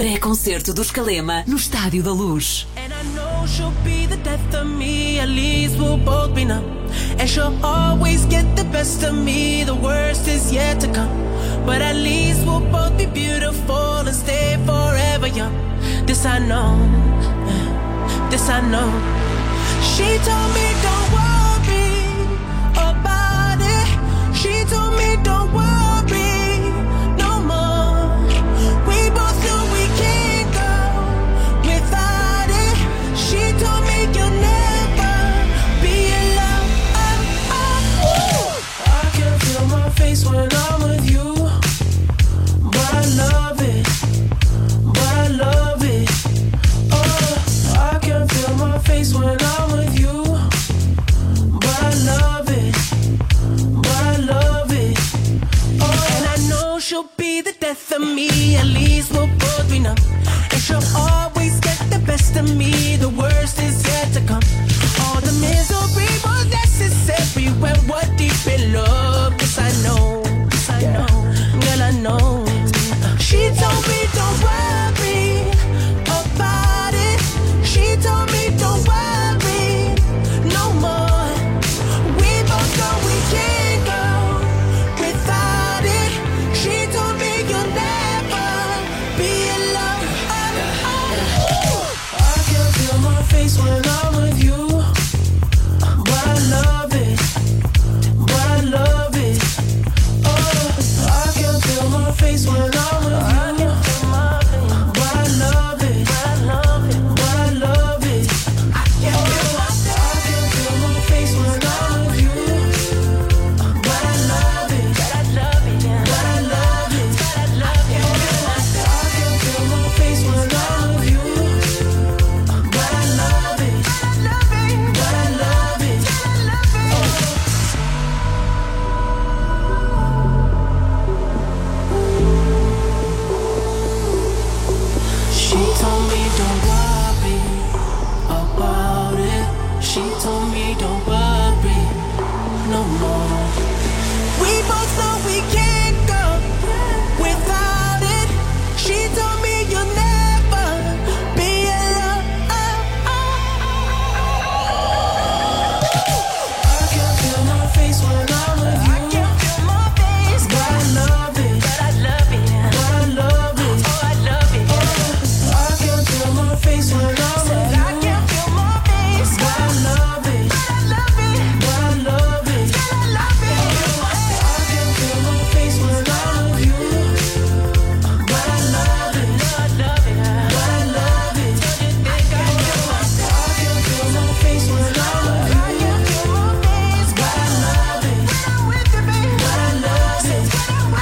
Pré-concerto do Escalema no Estádio da Luz. And I know she'll be the death of me, at least we'll both be numb. And she'll always get the best of me, the worst is yet to come. But at least we'll both be beautiful and stay forever young. This I know, this I know. She told me don't worry about it. She told me don't worry no more. We both know we can't go without it. She told me you'll never be alone. I can feel my face when I'm with you, but I love it, but I love it. Oh, I can feel my face when I'm with you, but I love it, but I love it. Oh, and I know she'll be the death of me, at least we'll both be numb. And she'll always get the best of me, the worst is yet to come. All the misery was necessary when we're deep in love. Yes, I know, girl, I know. She told me don't worry about it. She told me don't worry no more. We both know we can't go without it. She told me you'll never be alone. I can feel my face when I'm with you, but I love it, but I love it. Oh, I can feel my face when I'm with you, but I love it, but I love it. I can feel my face when I'm with you, but I love it, but I love it. I can feel my face when I'm with you, but I love it, but I love it. She told me don't worry about it. She told me don't worry no more. We both know we can't go without it. She told me you'll never be alone. I can feel my face when I'm with you. I can feel my face, but I love it, but I love it, but I love it. Oh, I love it. I can feel my face when I'm with you. I can feel my face, but I love it, but I love it, but I love it, but I love it. I can feel my face when I'm with you, but I love it, but I love it, but I love it. I can feel my face when I'm with you. I can feel my face, but I love it, when I'm with you, baby, but I love it, when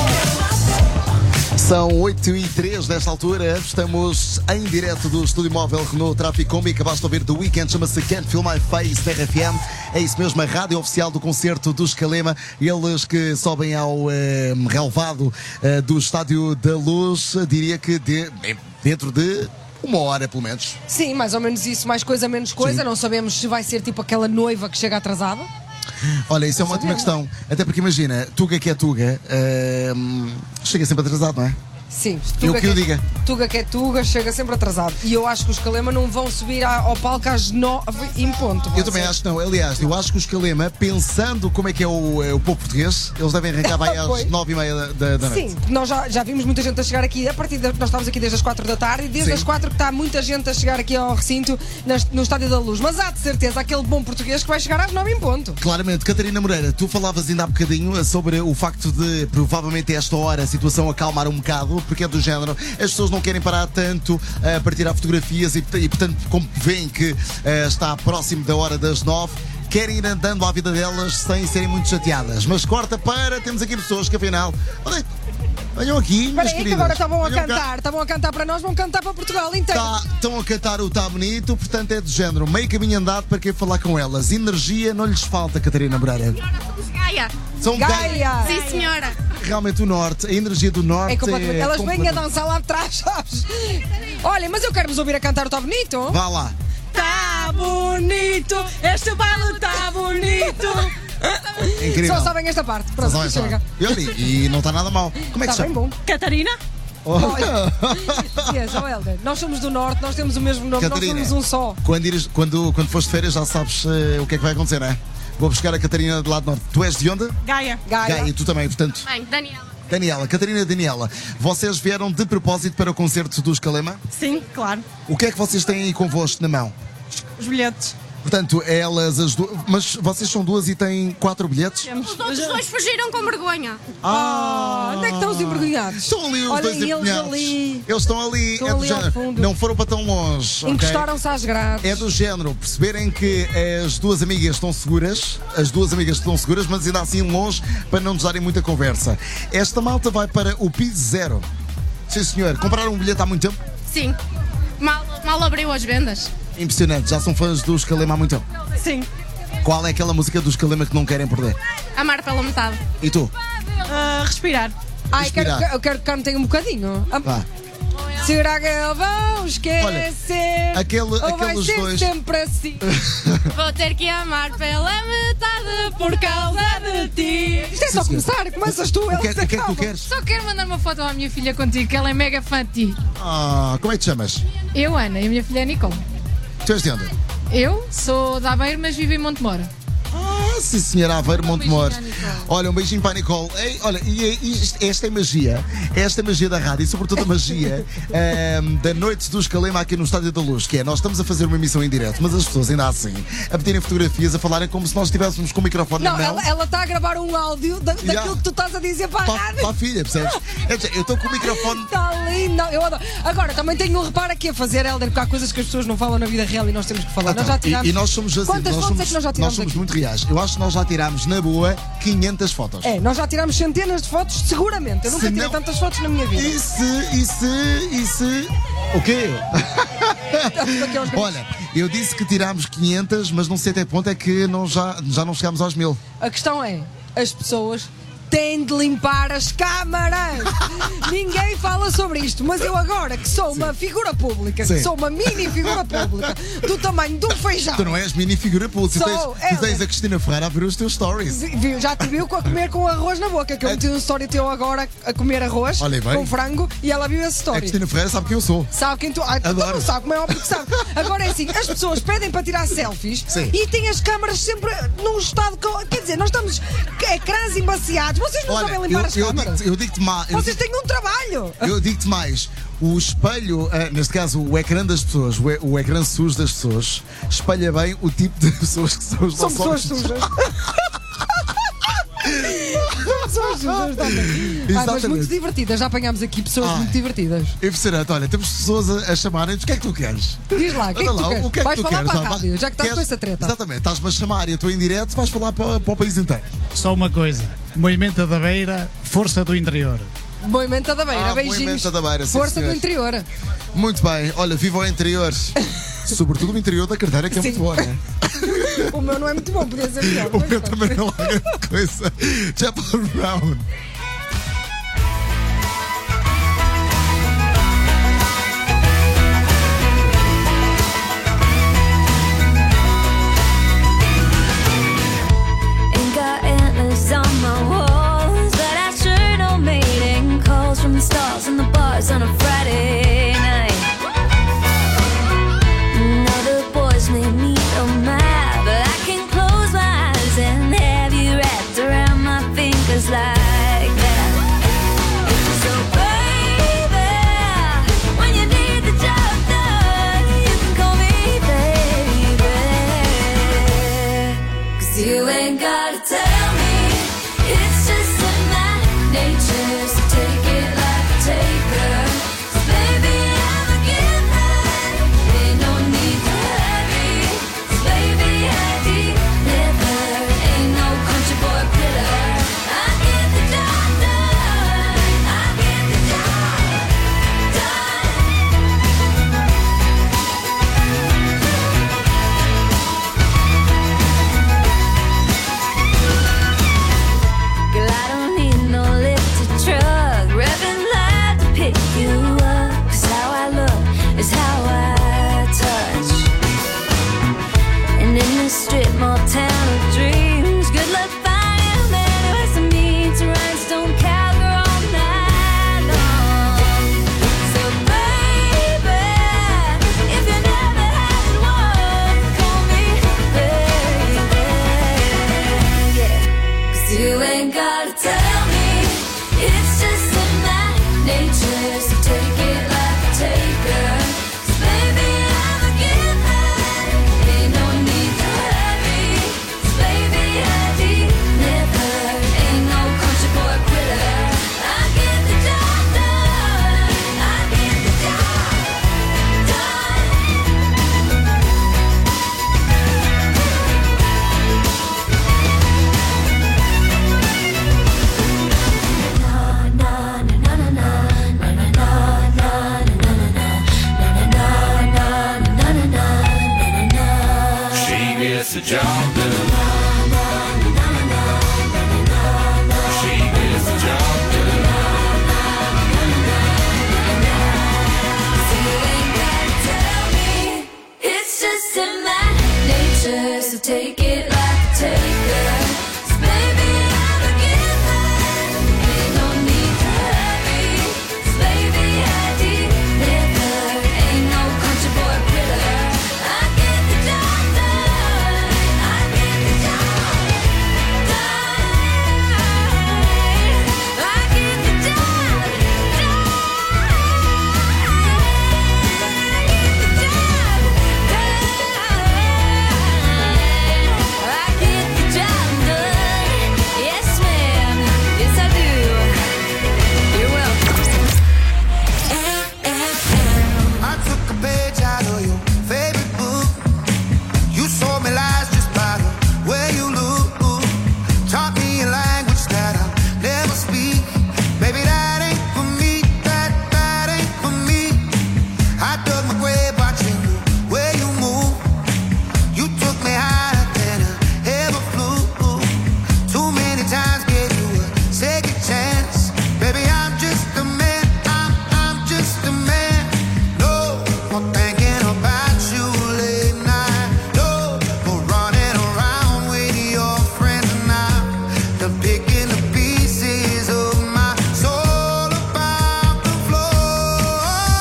I'm with you. São 8h03 nesta altura, estamos em direto do Estúdio Móvel Renault Tráfico Combi. Acabaste de ouvir The Weeknd, chama-se Can't Feel My Face, da RFM. É isso mesmo, a rádio oficial do concerto do Escalema. Eles que sobem ao relevado do Estádio da Luz, diria que dentro de uma hora, pelo menos. Sim, mais ou menos isso, mais coisa, menos coisa. Sim. Não sabemos se vai ser tipo aquela noiva que chega atrasada. Olha, isso é uma ótima questão. Até porque imagina, Tuga que é Tuga, chega sempre atrasado, não é? Sim, Eu que o diga. Tuga que é Tuga, chega sempre atrasado. E eu acho que os Escalema não vão subir ao palco às 9 em ponto. Eu também acho que não. Aliás, eu acho que o Escalema, pensando como é que é o povo português, eles devem arrancar bem às 9h30 da noite. Sim, nós já vimos muita gente a chegar aqui. A partir nós estávamos aqui desde as 4 da tarde e desde Sim. as 4 que está muita gente a chegar aqui ao recinto no Estádio da Luz. Mas há de certeza aquele bom português que vai chegar às 9 em ponto. Claramente, Catarina Moreira, tu falavas ainda há bocadinho sobre o facto de, provavelmente a esta hora, a situação acalmar um bocado, porque é do género, as pessoas não querem parar tanto para tirar fotografias e portanto, como veem que está próximo da hora das 9, querem ir andando à vida delas sem serem muito chateadas. Mas corta para, temos aqui pessoas que afinal, venham aqui, Espera minhas aí que queridas. agora estavam a cantar para nós, vão cantar para Portugal inteiro. Estão a cantar o Tá Bonito, portanto é do género, meio caminho andado para quem falar com elas. Energia não lhes falta, Catarina Moreira. Gaia. São Gaia! Sim, senhora. Realmente o norte, a energia do norte É completamente. Elas vêm a completamente- dançar lá atrás, sabes? Olha, mas eu quero-vos ouvir a cantar o Tá Bonito. Vá lá. Tá bonito, este baile tá bonito. Incrível. Só sabem esta parte. Pronto, Só essa chega. parte. E não está nada mal. Como é que Está se bem chama? bom. Catarina? Yes, Helder, nós somos do Norte, nós temos o mesmo nome, Catarina, nós somos um só. Quando foste de férias já sabes o que é que vai acontecer, não é? Vou buscar a Catarina do lado norte. Tu és de onde? Gaia. Gaia. E tu também, portanto. Bem, Daniela. Daniela, Catarina e Daniela, vocês vieram de propósito para o concerto do Escalema? Sim, claro. O que é que vocês têm aí convosco na mão? Os bilhetes. Portanto, elas as duas. Mas vocês são duas e têm 4 bilhetes? Os outros dois fugiram com vergonha. Onde é que estão os envergonhados? Estão ali os Olhem, dois eles empenhados. ali. Eles estão ali. Estão é do ali ao género. fundo. Não foram para tão longe. ok? Encostaram-se às grades. É do género, perceberem que as duas amigas estão seguras, mas ainda assim longe para não nos darem muita conversa. Esta malta vai para o piso 0. Sim, senhor. Compraram um bilhete há muito tempo? Sim. Mal abriu as vendas. Impressionante. Já são fãs do Escalema há muito tempo. Sim. Qual é aquela música do Escalema que não querem perder? Amar pela metade. E tu? Respirar. Ai, Respirar. eu quero que cantem um bocadinho. Vá. Será que eu vou esquecer? Olha, ou vai aqueles ser dois. sempre assim? Vou ter que amar pela metade por causa de ti. Isto é só Sim, começar, começas tu, O que é que tu queres? Só quero mandar uma foto à minha filha contigo, que ela é mega fã de ti. Como é que te chamas? Eu, Ana, e a minha filha é Nicole. Tu és de onde? Eu sou de Aveiro, mas vivo em Montemor. Sim, senhora Aveiro, Montemor. beijinho à Nicole. Olha, um beijinho para a Nicole. Ei, olha, esta é magia. Esta é a magia da rádio e, sobretudo, a magia da noite do Escalema aqui no Estádio da Luz. Que é, nós estamos a fazer uma emissão em direto, mas as pessoas ainda assim a pedirem fotografias, a falarem como se nós estivéssemos com o microfone Não, na mão. ela está a gravar um áudio daquilo que tu estás a dizer para a rádio. Para a filha, percebes? Eu estou com o microfone. Está lindo, eu adoro. Agora, também tenho um reparo aqui a fazer, Helder, porque há coisas que as pessoas não falam na vida real e nós temos que falar. Nós já tirámos. E nós somos assim. Quantas fotos é que nós já tirámos somos aqui? muito reais. Eu acho que nós já tirámos, na boa, 500 fotos. É, nós já tirámos centenas de fotos, seguramente. Eu nunca tirei tantas fotos na minha vida. E se. O quê? Olha, eu disse que tirámos 500, mas não sei até que ponto é que já não chegámos aos 1000. A questão é, as pessoas têm de limpar as câmaras. Ninguém fala sobre isto, mas eu agora, que sou uma figura pública, que Sim. sou uma mini figura pública, do tamanho de um feijão. Tu não és mini figura pública. Sou, Tu tens a Cristina Ferreira a ver os teus stories. Já te viu a comer com arroz na boca, que eu meti um story teu agora a comer arroz Olha bem. com frango e ela viu esse A story. Cristina Ferreira sabe quem eu sou. Sabe quem tu. Tu Adoro. não sabe, como é óbvio que sabe. Agora é assim, as pessoas pedem para tirar selfies Sim. e têm as câmaras sempre num estado. Quer dizer, nós estamos ecrãs embaciados. Vocês não sabem limpar as câmaras. eu digo-te mais. Vocês têm um trabalho. Eu digo-te mais. O espelho, neste caso o ecrã das pessoas, o ecrã sujo das pessoas, espelha bem o tipo de pessoas que são os São nossos pessoas olhos. sujas. São pessoas sujas também. Mas Exatamente. muito divertidas. Já apanhámos aqui pessoas Ai. muito divertidas. Impressionante, olha, temos pessoas a chamarem-nos. O que é que tu queres? Diz lá, o que é que Olha tu lá, queres? o que é que Vais tu falar queres? para a Vá, rádio, já que estás queres- com essa treta. Exatamente, estás-me a chamar e eu estou em direto, vais falar para o país inteiro. Só uma coisa: Movimento da Beira, força do interior. Moimenta da Beira, beijinhos. Moimenta da Beira, sim, Força senhor. do interior. Muito bem, olha, viva o interior. Sobretudo o interior da carteira, que é Sim. muito bom, né? O meu não é muito bom, podia ser pior. O mas meu pronto. também não é grande coisa. Chapel Brown. Ain't got antlers on my walls, but I sure don't mating calls from the stars and the bars on a Friday night. Now the boys may need a map, but I can close my eyes and have you wrapped around my fingers like job done. She gets the job done. You ain't gotta tell me, it's just in my nature, so take it like a taker. 'Cause baby, I'm a giver, ain't no need to hurry. 'Cause baby, I deliver, ain't no country boy quitter. I get the job done, I get the job done, I get the job done, I get the job done, I get the job done. Yes, ma'am, yes I do. You're welcome. I took a page out of your favorite book. You sold me lies just by the way you look. Taught me a language that I'll never speak. Baby, that ain't for me. That ain't for me. I dug my grave watching the way you move. You took me higher than I ever flew. Too many times gave you a second chance. Baby, I'm just a man. I'm just a man. No more thinking about you late night. No more running around with your friends now. Done picking the pieces of my soul about the floor.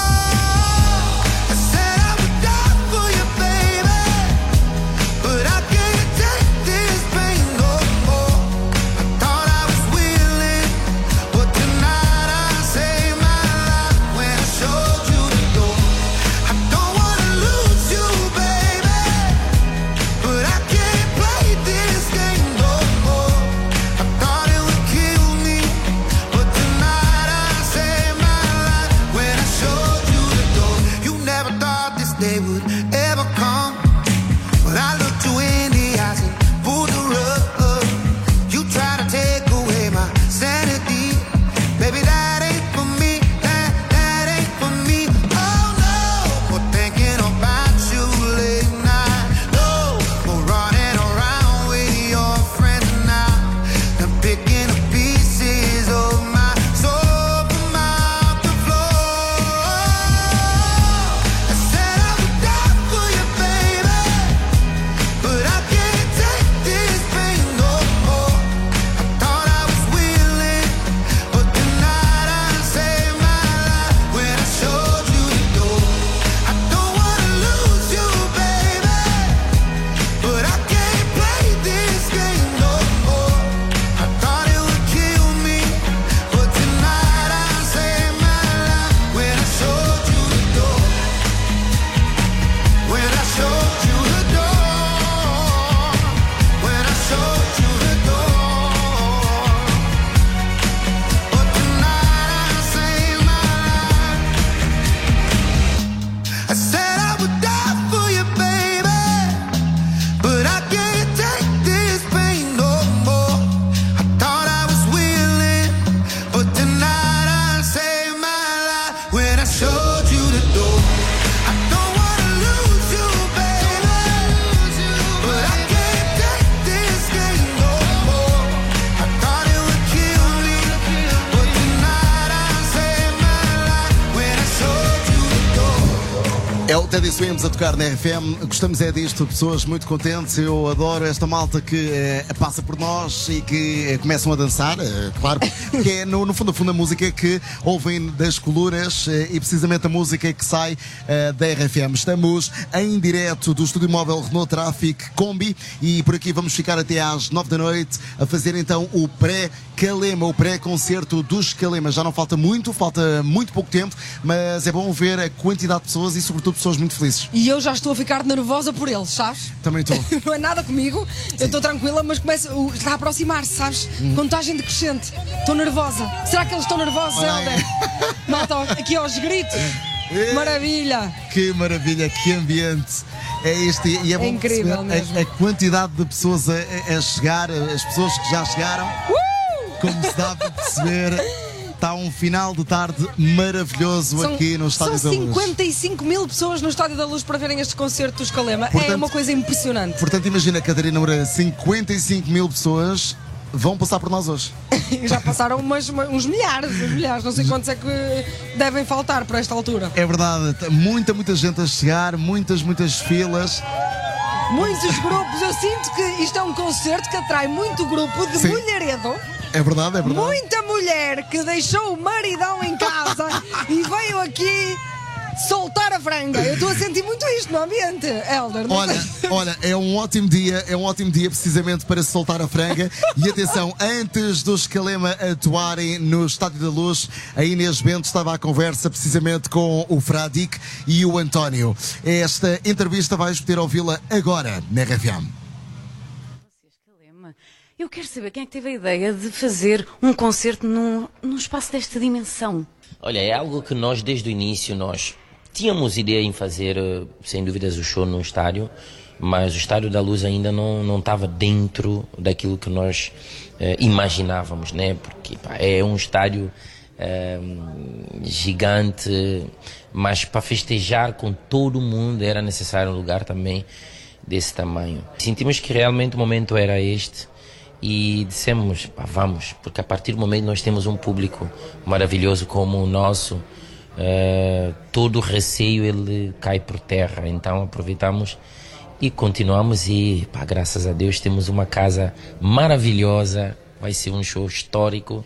I said I would die for you, baby, but I can't take this pain no more. I thought I was willing, but tonight I saved my life when I showed you the door. I don't wanna lose you, baby, but I can't play this game no more. I thought it would kill me, but tonight I saved my life when I showed you the door. You never thought this day would ever come, but I looked you in the eyes and pulled the rug. You try to take away my sanity. Baby, that ain't for me. That ain't for me. Oh no, more thinking about you late night. No more running around with your friends now. Done picking the pieces of my soul from out the floor. I said I would die for you, baby, but I can't take this pain no more. I thought I was willing, but tonight I saved my life when I showed you the door. I don't wanna lose you, baby, but I can't play this game no more. I thought it would kill me, but tonight I saved my life when I showed you the door. When I showed you the door. When I showed you the door. But tonight I saved my life. I said I would die for you, baby, but I can't take this pain no more. I thought I was willing, but tonight I saved my life when I showed you the door. I don't wanna lose you, baby, but I can't take this game no more. I thought it would kill me, but tonight I saved my life when I showed you the door. É o Teddy Swims a tocar na RFM. Gostamos é disto, pessoas muito contentes. Eu adoro esta malta que passa por nós e que começam a dançar, claro, porque é no fundo a música que ouvem das colunas e precisamente a música que sai da RFM. Estamos em direto do estúdio móvel Renault Traffic Combi e por aqui vamos ficar até às 9 da noite a fazer então o pré-Calema, o pré-concerto dos Calema. Já não falta muito pouco tempo, mas é bom ver a quantidade de pessoas e sobretudo pessoas muito felizes. E eu já estou a ficar nervosa por eles, sabes? Também estou. Não é nada comigo, eu estou tranquila, mas está a aproximar-se, sabes? Contagem decrescente. Estou nervosa. Será que eles estão nervosos, Helder? Malta, aqui aos gritos. Maravilha! Que maravilha, que ambiente! É este, e é bom incrível perceber a quantidade de pessoas a chegar, as pessoas que já chegaram, como se dá para perceber. Está um final de tarde maravilhoso aqui no Estádio da Luz. São 55 mil pessoas no Estádio da Luz para verem este concerto do Escalema. Portanto, é uma coisa impressionante. Portanto, imagina, Catarina Moreira, 55 mil pessoas vão passar por nós hoje. Já passaram uns milhares. Não sei quantos é que devem faltar por esta altura. É verdade, muita gente a chegar, muitas filas. Muitos grupos. Eu sinto que isto é um concerto que atrai muito grupo de mulheredo. É verdade. Muita mulher que deixou o maridão em casa e veio aqui soltar a franga. Eu estou a sentir muito isto no ambiente, Helder. Olha, é um ótimo dia precisamente para se soltar a franga. E atenção, antes dos Escalema atuarem no Estádio da Luz, a Inês Bento estava à conversa precisamente com o Fradique e o António. Esta entrevista vais poder ouvi-la agora na RFM. Eu quero saber quem é que teve a ideia de fazer um concerto num espaço desta dimensão. Olha, é algo que nós desde o início tínhamos ideia em fazer, sem dúvidas, o show no estádio, mas o Estádio da Luz ainda não estava dentro daquilo que nós imaginávamos, né? Porque é um estádio gigante, mas para festejar com todo mundo era necessário um lugar também desse tamanho. Sentimos que realmente o momento era este. E dissemos, vamos, porque a partir do momento que nós temos um público maravilhoso como o nosso, todo o receio ele cai por terra. Então aproveitamos e continuamos e, graças a Deus, temos uma casa maravilhosa, vai ser um show histórico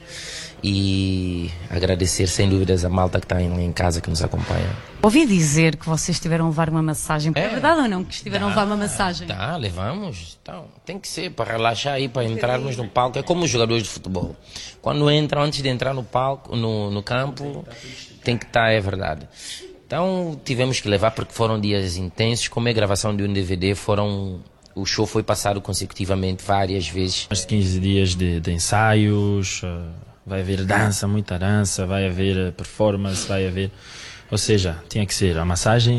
e agradecer sem dúvidas a malta que está em casa, que nos acompanha. Ouvi dizer que vocês estiveram a levar uma massagem. É verdade ou não que estiveram a levar uma massagem? Levamos. Então, tem que ser para relaxar aí, para entrarmos no palco. É como os jogadores de futebol. Quando entram, antes de entrar no palco, no campo, tem que estar, é verdade. Então, tivemos que levar porque foram dias intensos. Como é a gravação de um DVD, o show foi passado consecutivamente várias vezes. Mais de 15 dias de ensaios, vai haver dança, muita dança, vai haver performance, vai haver... Ou seja, tinha que ser, a massagem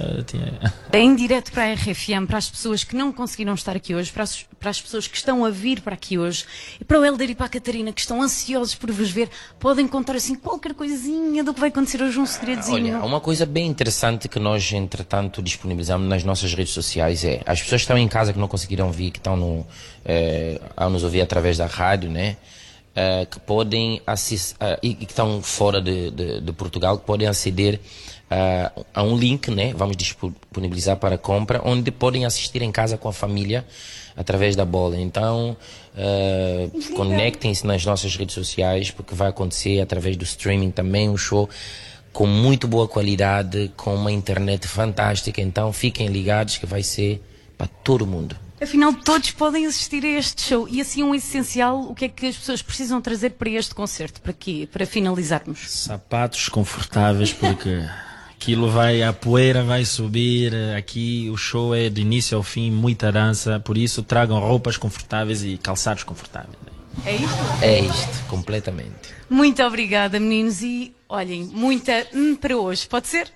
Em direto para a RFM, para as pessoas que não conseguiram estar aqui hoje, para as pessoas que estão a vir para aqui hoje, e para o Helder e para a Catarina, que estão ansiosos por vos ver, podem contar assim qualquer coisinha do que vai acontecer hoje, um segredinho. Olha, uma coisa bem interessante que nós, entretanto, disponibilizamos nas nossas redes sociais é, as pessoas que estão em casa que não conseguiram vir, que estão a nos ouvir através da rádio, né? Que podem assistir e que estão fora de Portugal, que podem aceder a um link, né? Vamos disponibilizar para compra, onde podem assistir em casa com a família através da bola. Então conectem-se nas nossas redes sociais, porque vai acontecer através do streaming também um show com muito boa qualidade, com uma internet fantástica. Então fiquem ligados que vai ser para todo mundo. Afinal, todos podem assistir a este show. E assim, um essencial, o que é que as pessoas precisam trazer para este concerto? Para quê? Para finalizarmos? Sapatos confortáveis, porque a poeira vai subir. Aqui o show é de início ao fim, muita dança. Por isso, tragam roupas confortáveis e calçados confortáveis. É isto? É isto, completamente. Muito obrigada, meninos. E olhem, muita para hoje. Pode ser?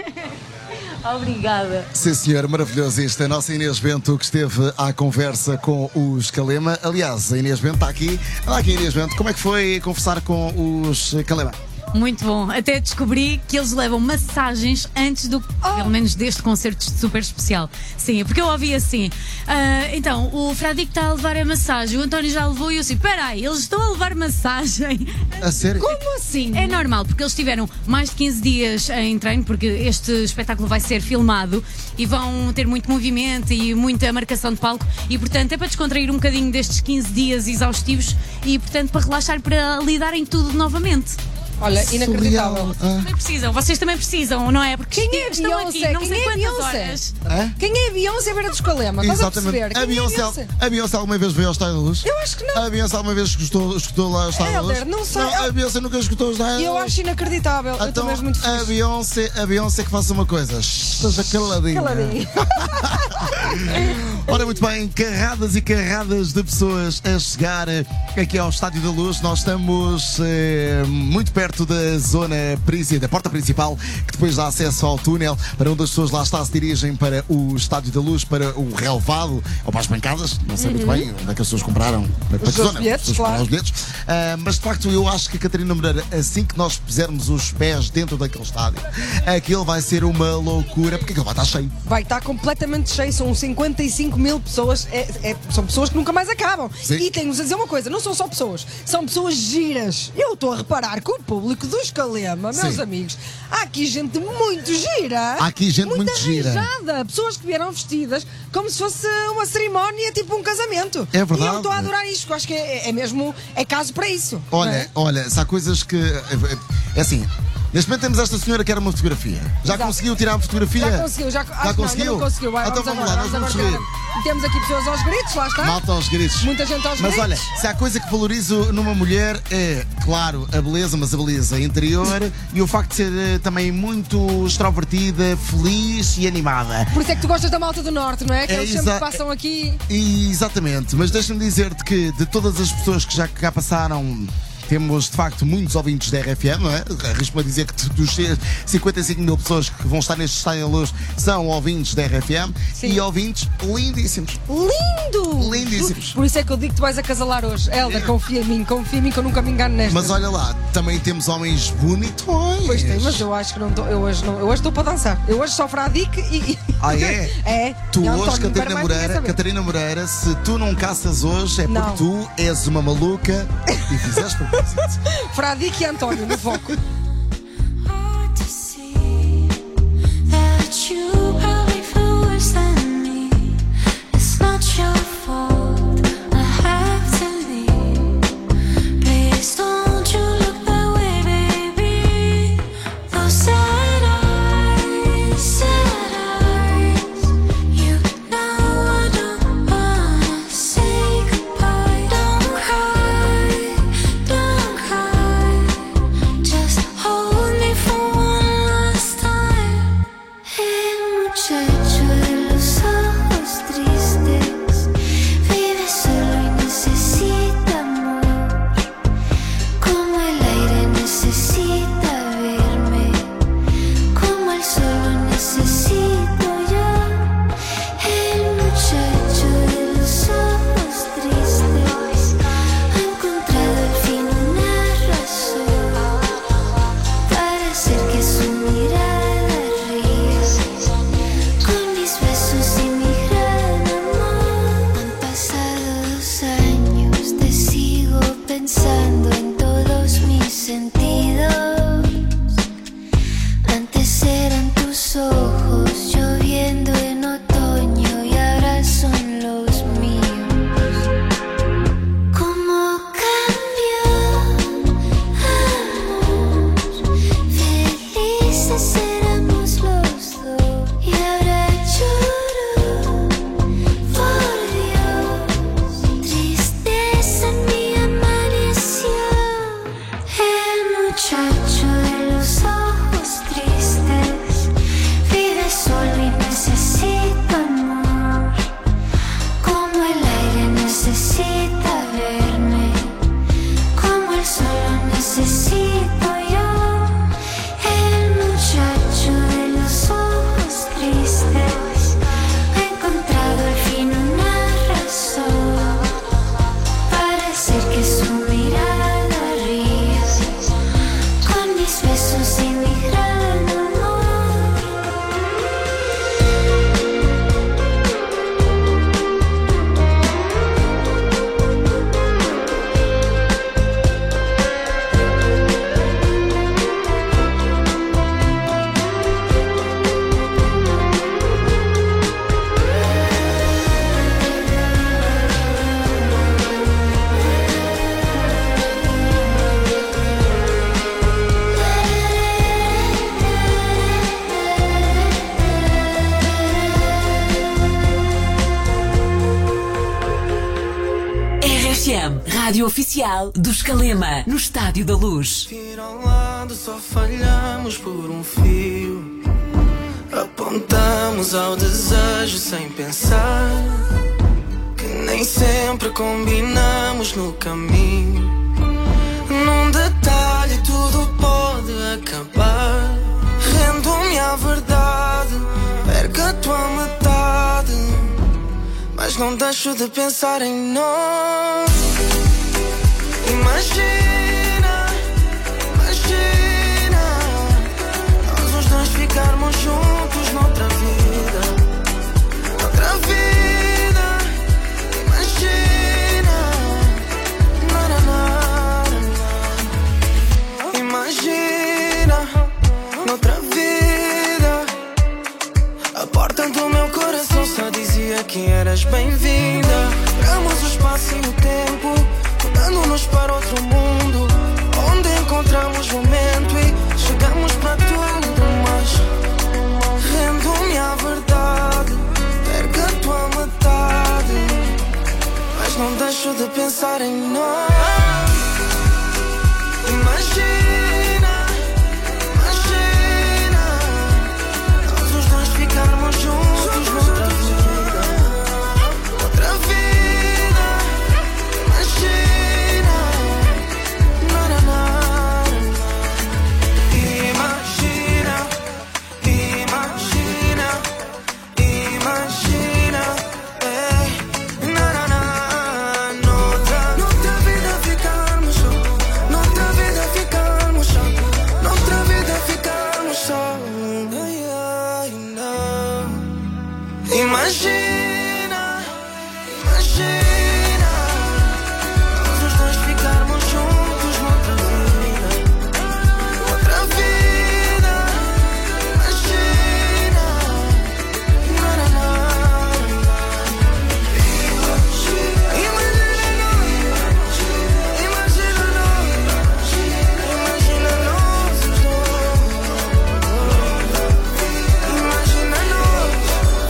Obrigada. Sim, senhor, maravilhoso isto. A nossa Inês Bento que esteve à conversa com o Escalema. Aliás, a Inês Bento está aqui. Olá aqui, Inês Bento. Como é que foi conversar com os Escalema? Muito bom. Até descobri que eles levam massagens antes pelo menos deste concerto super especial. Sim, porque eu ouvi assim. Então, o Fradique está a levar a massagem, o António já levou e eu assim, peraí, eles estão a levar massagem. A sério? Como assim? É normal, porque eles tiveram mais de 15 dias em treino, porque este espetáculo vai ser filmado e vão ter muito movimento e muita marcação de palco e, portanto, é para descontrair um bocadinho destes 15 dias exaustivos e, portanto, para relaxar, para lidarem tudo novamente. Olha, inacreditável. Também precisam, vocês também precisam, não é? Porque estão aqui, não sei quantas horas. Quem é a Beyoncé à beira do Escalema? Exatamente. A Beyoncé alguma vez veio ao Estádio da Luz? Eu acho que não. A Beyoncé alguma vez escutou lá ao Estádio da Luz? Não sei. Não, a Beyoncé nunca escutou o Estádio da Luz. Eu acho inacreditável. Então, eu estou mesmo muito feliz. A Beyoncé que faça uma coisa. Esteja caladinha. Caladinha. Ora, muito bem, carradas e carradas de pessoas a chegar aqui ao Estádio da Luz. Nós estamos muito perto da zona da porta principal, que depois dá acesso ao túnel, para onde as pessoas lá está se dirigem para o Estádio da Luz, para o relevado, ou para as bancadas, não sei muito bem onde é que as pessoas compraram Os bilhetes, claro. os bilhetes. Mas de facto eu acho que a Catarina Moreira, assim que nós pusermos os pés dentro daquele estádio, aquilo vai ser uma loucura, porque aquilo vai estar cheio. Vai estar completamente cheio, são 55 mil pessoas, são pessoas que nunca mais acabam. Sim. E tenho-vos a dizer uma coisa, não são só pessoas, são pessoas giras. Eu estou a reparar que o público do Escalema, meus Sim. amigos, há aqui gente muito gira. Há aqui gente muito gira. arranjada. Pessoas que vieram vestidas como se fosse uma cerimónia, tipo um casamento. É verdade. E eu estou a adorar isto, eu acho que é mesmo, é caso para isso. Olha, se há coisas que... É assim... Neste momento temos esta senhora que era uma fotografia. Já Exato. conseguiu tirar a fotografia? Já conseguiu, já conseguiu. Não conseguiu. Vai, então vamos lá, nós vamos subir. E temos aqui pessoas aos gritos, lá está. Malta aos gritos. Muita gente aos gritos. Mas olha, se há coisa que valorizo numa mulher é, claro, a beleza, mas a beleza interior e o facto de ser também muito extrovertida, feliz e animada. Por isso é que tu gostas da malta do Norte, não é? Que eles sempre exa- passam aqui. Exatamente, mas deixa-me dizer-te que de todas as pessoas que já cá passaram, temos de facto muitos ouvintes da RFM, não é? Arrisco-me a dizer que dos 55 mil pessoas que vão estar neste Estádio da Luz são ouvintes da RFM. Sim. E ouvintes lindíssimos. Lindo! Lindíssimos. Por isso é que eu digo que tu vais a casalar hoje. Helder, confia em mim que eu nunca me engano nesta. Mas olha lá, também temos homens bonitões. Pois tem, mas eu acho que não estou. Eu hoje estou para dançar. Eu hoje só Fradique e. Ah, é? É. Tu E hoje, António, não quero mais ninguém saber. Catarina Moreira, se tu não caças hoje é Não. porque tu és uma maluca e fizeste propósito. Fradique e António, no foco. Hard to see that you probably feel worse than me. It's not your fault. I have to leave. Please don't you look that way, baby. Those sad eyes. You know I don't wanna say goodbye. Don't cry. Don't cry. Just hold me for one last time. El muchacho de los ojos tristes vive solo y necesita amor. Como el aire necesita verme, como el sol necesito yo. El muchacho de los ojos tristes ha encontrado al fin una razón para hacer que su mirada ría con mis besos y mi gran amor. Han pasado 2 años, te sigo pensando en todos mis sentidos. Antes eran tus ojos lloviendo en otoño y ahora son los míos. ¿Cómo cambió, amor? Felices éramos los dos y ahora lloro, por Dios. Tristeza en mí amaneció. El muchacho de los ojos tristes vive solo y necesita amor. Como el aire necesita verme, como el sol necesito yo. El muchacho de los ojos tristes ha encontrado al fin una razón para hacer que su mirada ría con mis besos y mi gran amor. RFM, Rádio Oficial do Escalema, no Estádio da Luz. Ir ao lado só falhamos por um fio. Apontamos Cedemos ao desejo sem pensar, que nem sempre combinamos no caminho. Num detalhe tudo pode acabar. Rendo-me à verdade, perco a tua metade, mas não deixo de pensar em nós. Imagina, imagina, nós os dois ficarmos juntos noutra vida, noutra vida. Imagina, na, na, na, na. Imagina, noutra vida. A porta do meu coração só dizia que eras bem-vinda. Paramos o espaço e o tempo, mudando-nos para outro mundo, onde encontramos momento e chegamos para tudo. Mas rendo-me à verdade, perco a tua metade, mas não deixo de pensar em nós. Imagina, imagina, nós os dois ficarmos juntos noutra vida, outra vida. Imagina, na, na, na, na. Imagina, imagina, imagina, na, na, na. Noutra vida ficarmos só, noutra vida ficarmos só, noutra vida ficarmos só. Ai, ai, não. Imagina, imagina, nós os dois ficarmos juntos noutra vida, outra vida. Imagina, na, na, na, na. Imagina nós, imagina nós, imagina nós os dois. Imagina nós,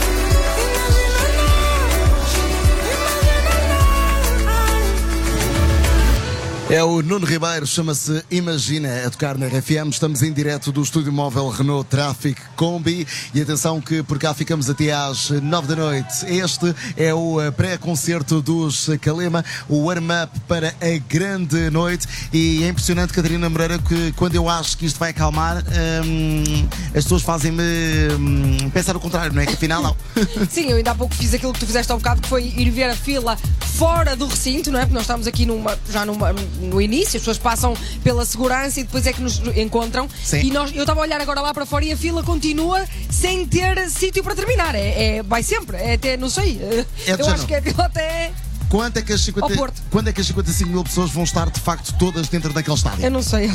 É o Nuno Ribeiro, chama-se Imagina, a tocar na RFM. Estamos em direto do estúdio móvel Renault Traffic Combi. E atenção que por cá ficamos até às 9 da noite. Este é o pré-concerto dos Kalema, o warm-up para a grande noite. E é impressionante, Catarina Moreira, que quando eu acho que isto vai acalmar, as pessoas fazem-me pensar o contrário, não é? Que afinal não. Sim, eu ainda há pouco fiz aquilo que tu fizeste há um bocado, que foi ir ver a fila fora do recinto, não é? Porque nós estamos aqui no início, as pessoas passam pela segurança e depois é que nos encontram. Sim. E eu estava a olhar agora lá para fora e a fila continua sem ter sítio para terminar. Vai sempre, é até, não sei. Eu acho que a fila até. Quando é que as 55 mil pessoas vão estar de facto todas dentro daquele estádio? Eu não sei.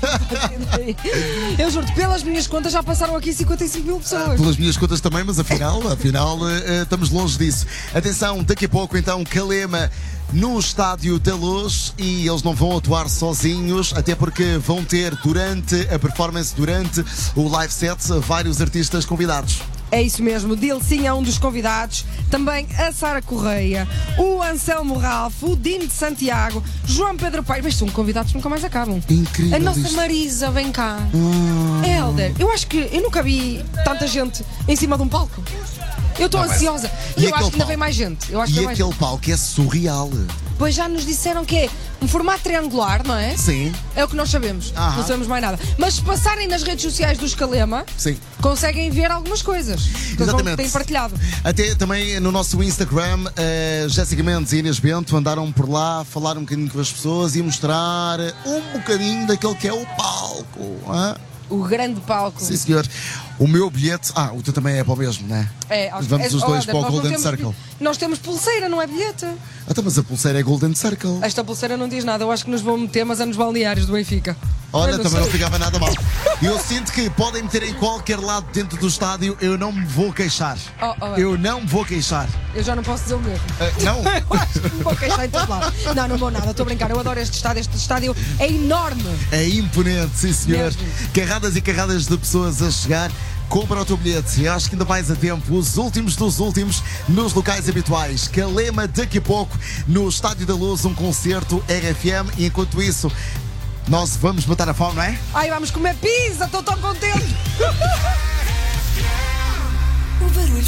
Eu juro-te, pelas minhas contas já passaram aqui 55 mil pessoas. Pelas minhas contas também, mas afinal estamos longe disso. Atenção, daqui a pouco então Kalema no Estádio da Luz, e eles não vão atuar sozinhos, até porque vão ter durante a performance, durante o live set, vários artistas convidados. É isso mesmo, Dilcinho é um dos convidados, também a Sara Correia, o Anselmo Ralph, o Dino de Santiago, João Pedro Paes, mas são convidados que nunca mais acabam. Incrível. A nossa isto. Marisa vem cá. Helder, eu acho que eu nunca vi tanta gente em cima de um palco. Eu estou ansiosa. E eu acho que ainda vem mais gente. E aquele palco é surreal. Pois já nos disseram que é um formato triangular, não é? Sim. É o que nós sabemos. Não sabemos mais nada. Mas se passarem nas redes sociais dos Kalema, sim, conseguem ver algumas coisas que eles têm partilhado. Até também no nosso Instagram, Jéssica Mendes e Inês Bento andaram por lá, falaram um bocadinho com as pessoas e mostrar um bocadinho daquele que é o palco. O grande palco. Sim, senhor. O meu bilhete. O teu também é para o mesmo, não é? Vamos os dois para o Golden Circle. Nós temos pulseira, não é bilhete? Mas a pulseira é Golden Circle. Esta pulseira não diz nada. Eu acho que nos vão meter, mas é nos balneários do Benfica. Olha, também não ficava nada mal. Eu sinto que podem meter em qualquer lado dentro do estádio, eu não me vou queixar. Eu não me vou queixar. Eu já não posso dizer o mesmo. Não? Eu acho que me vou queixar em todo lado. Não vou nada, estou a brincar. Eu adoro este estádio. Este estádio é enorme. É imponente, sim senhor. Mesmo. Carradas e carradas de pessoas a chegar. Compra o teu bilhete e acho que ainda vais a tempo. Os últimos dos últimos nos locais habituais. Kalema daqui a pouco no Estádio da Luz, um concerto RFM. E enquanto isso, nós vamos matar a fome, não é? Vamos comer pizza, estou tão contente. O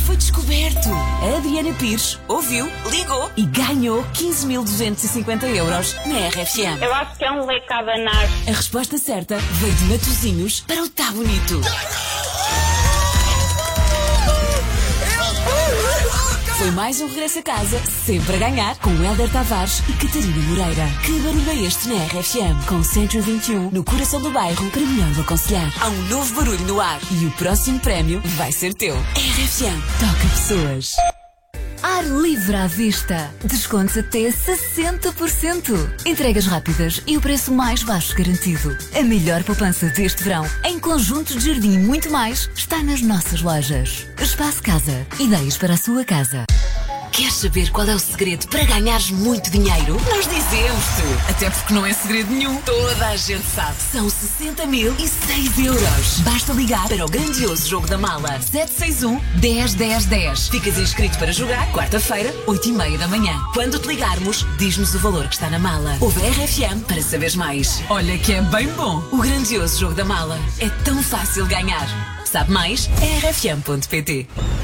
foi descoberto. A Adriana Pires ouviu, ligou e ganhou 15.250 euros na RFM. Eu acho que é um leque a abanar. A resposta certa veio de Matosinhos para o Tá Bonito. Foi mais um regresso a casa, sempre a ganhar, com Hélder Tavares e Catarina Moreira. Que barulho é este na RFM? Com 121 no coração do bairro para melhor o aconselhar. Há um novo barulho no ar e o próximo prémio vai ser teu. RFM toca pessoas. Ar livre à vista. Descontos até 60%. Entregas rápidas e o preço mais baixo garantido. A melhor poupança deste verão, em conjuntos de jardim e muito mais, está nas nossas lojas. Espaço Casa. Ideias para a sua casa. Queres saber qual é o segredo para ganhares muito dinheiro? Nós dizemos-te. Até porque não é segredo nenhum. Toda a gente sabe. São 60.006 euros. Basta ligar para o grandioso jogo da mala. 761-10-10-10. Ficas inscrito para jogar quarta-feira, 8h30 da manhã. Quando te ligarmos, diz-nos o valor que está na mala. Ouve a RFM para saberes mais. Olha que é bem bom. O grandioso jogo da mala. É tão fácil ganhar. Sabe mais? rfm.pt.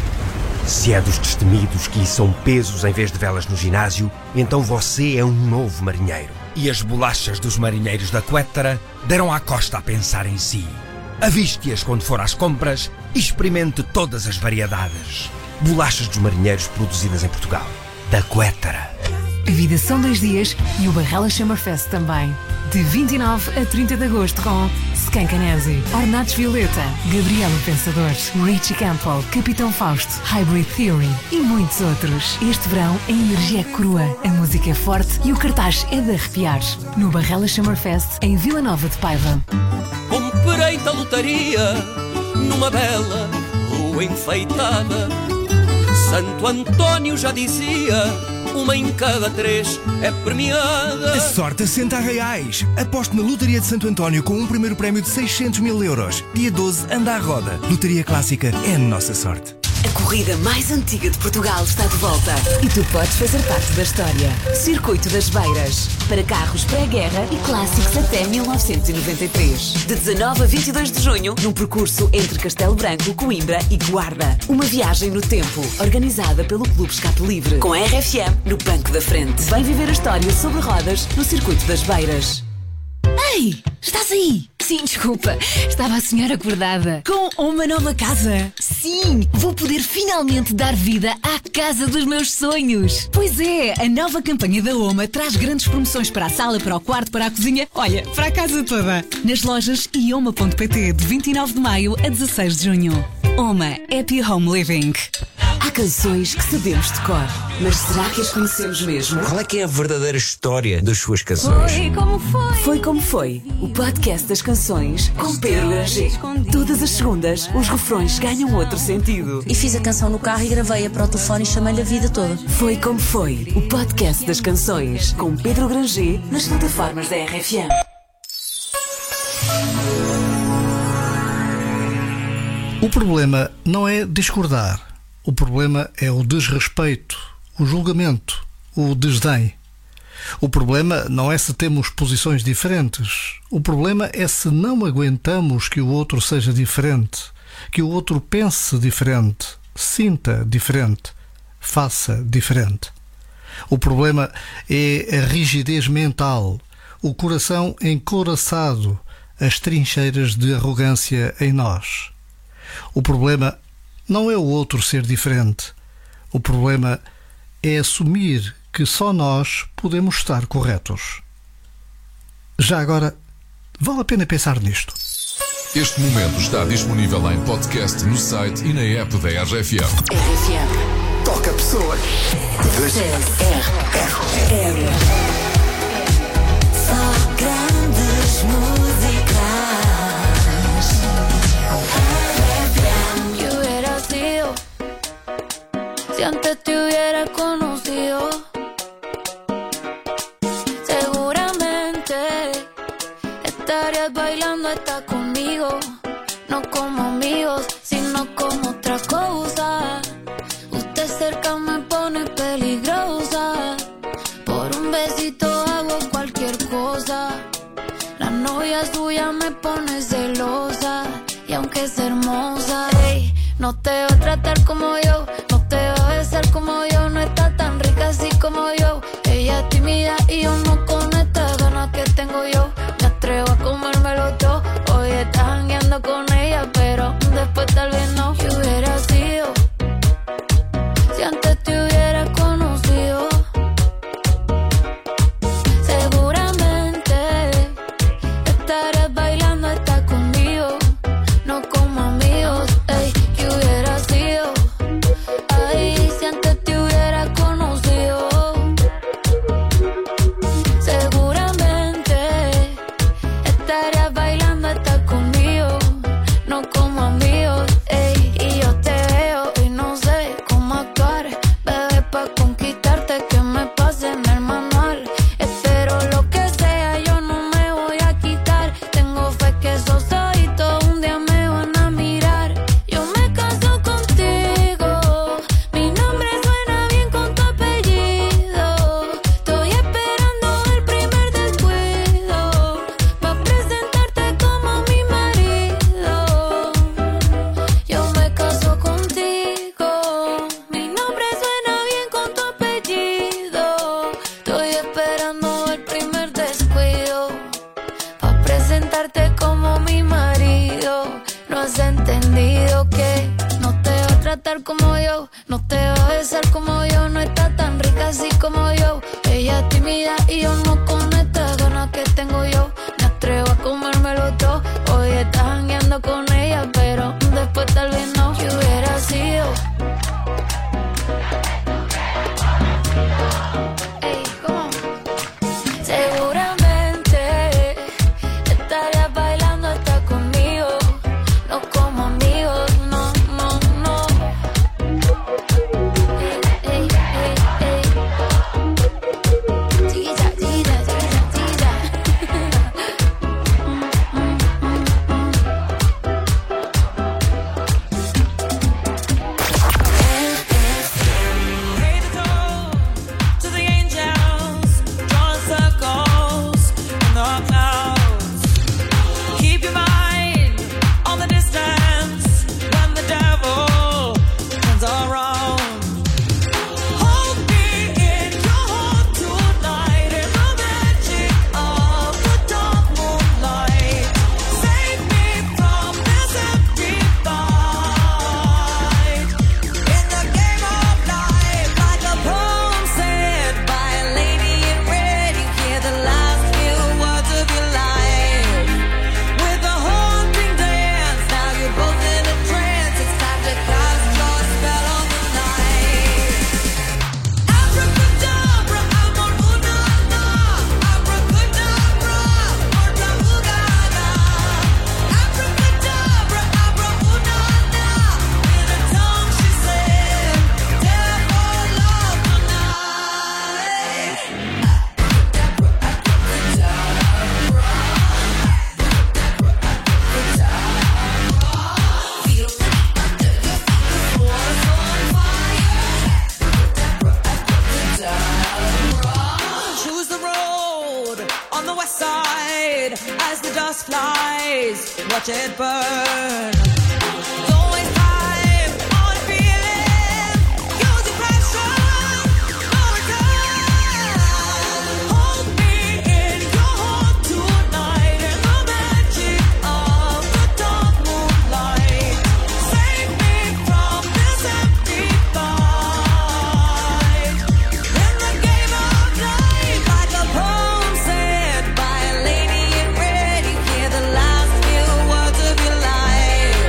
Se é dos destemidos que são pesos em vez de velas no ginásio, então você é um novo marinheiro. E as bolachas dos marinheiros da Quettara deram à costa a pensar em si. Aviste-as quando for às compras e experimente todas as variedades. Bolachas dos marinheiros produzidas em Portugal. Da Quettara. A vida são 2 dias e o Barrela Summerfest também. De 29 a 30 de agosto com Skankanese, Ornatos Violeta, Gabriela Pensador, Richie Campbell, Capitão Fausto, Hybrid Theory e muitos outros. Este verão a energia é crua, a música é forte e o cartaz é de arrepiar. No Barrela Summerfest em Vila Nova de Paiva. Comprei-te a lotaria numa bela rua enfeitada. Santo António já dizia: uma em cada 3 é premiada. A sorte assenta a reais. Aposte na Lotaria de Santo António com um primeiro prémio de 600.000 euros. Dia 12, anda à roda. Lotaria Clássica é a nossa sorte. A corrida mais antiga de Portugal está de volta e tu podes fazer parte da história. Circuito das Beiras. Para carros pré-guerra e clássicos até 1993. De 19 a 22 de junho, num percurso entre Castelo Branco, Coimbra e Guarda. Uma viagem no tempo, organizada pelo Clube Escape Livre. Com a RFM no banco da frente. Vem viver a história sobre rodas no Circuito das Beiras. Ei, estás aí? Sim, desculpa, estava a sonhar acordada. Com uma nova casa? Sim, vou poder finalmente dar vida à casa dos meus sonhos. Pois é, a nova campanha da Oma traz grandes promoções para a sala, para o quarto, para a cozinha, olha, para a casa toda. Nas lojas e oma.pt de 29 de maio a 16 de junho. Oma Happy Home Living. Há canções que sabemos de cor, mas será que as conhecemos mesmo? Qual é que é a verdadeira história das suas canções? Foi como foi. Foi como foi. O podcast das canções com Pedro Granger. Todas as segundas, os refrões ganham outro sentido. E fiz a canção no carro e gravei-a para o telefone e chamei-lhe a vida toda. Foi como foi. O podcast das canções com Pedro Granger nas plataformas da RFM. O problema não é discordar. O problema é o desrespeito, o julgamento, o desdém. O problema não é se temos posições diferentes. O problema é se não aguentamos que o outro seja diferente, que o outro pense diferente, sinta diferente, faça diferente. O problema é a rigidez mental, o coração encouraçado, as trincheiras de arrogância em nós. O problema não é o outro ser diferente. O problema é assumir que só nós podemos estar corretos. Já agora, vale a pena pensar nisto. Este momento está disponível em podcast no site e na app da RFM. RFM. Toca pessoas. RFM. Só grandes músicas. ¿Qué hubiera sido si antes te hubiera conocido? Seguramente estarías bailando hasta conmigo, no como amigos, sino como otra cosa. Usted cerca me pone peligrosa, por un besito hago cualquier cosa. La novia suya me pone celosa, y aunque es hermosa, hey, No te va a tratar como yo, no te va a besar como yo, no está tan rica así como yo. Ella es tímida y yo no con estas ganas que tengo yo. Me atrevo a comérmelo todo. Hoy estás jangueando con ella, pero después tal vez no. ¿Qué hubiera sido si antes te hubiera conocido? Seguramente estarías bailando hasta conmigo, no como amigos. Ey, ¿qué hubiera sido? Ay, si antes te hubiera conocido. Seguramente estarías bailando hasta conmigo, no como amigos. Ey, y yo te veo y no sé cómo actuar, bebé, pa' conquistarte que me pase en el manual. Espero lo que sea, yo no me voy a quitar. Tengo fe que esos ojitos un día me van a mirar. Yo me caso contigo, mi nombre suena bien con tu apellido. Estoy esperando el primer descuido pa' presentarte como mi marido. Yo me caso contigo, mi nombre suena bien con tu apellido. Estoy esperando el primer descuido pa' presentarte como mi marido. No has entendido que no te va a tratar como yo, no te va a besar como yo, no está tan rica así como yo. Ella es tímida y yo no con estas ganas que tengo yo. Me atrevo a comérmelo todo. Hoy estás jangueando con ella, pero después tal vez no. ¿Qué hubiera sido? Ey, ¿cómo? Seguramente estarías bailando hasta conmigo, no como amigos, no, no, no. Ey, ey, ey, ey. Chiquita, chiquita, chiquita, To the angels, drawing circles in the clouds. Keep your mind on the distance when the devil turns around. Hold me in your heart tonight in the magic of the dark moonlight. Save me from this empty fight. In the game of life, like a poem said by a lady in red, you hear the last few words of your life. With a haunting dance, now you're both in a trance. It's time to cast your spell on the night. Abracadabra, amor, una, na. Abracadabra, morta, ugana. Abracadabra, abra, una, na. In a tongue she said, devil love tonight. Choose the road on the west side as the dust flies. Watch it burn. Don't waste time on feeling. Use your passion. No return. Hold me in your heart tonight in the magic of the dark moonlight. Save me from this empty fight. In the game of life, like a poem said by a lady in red, you hear the last few words of your life.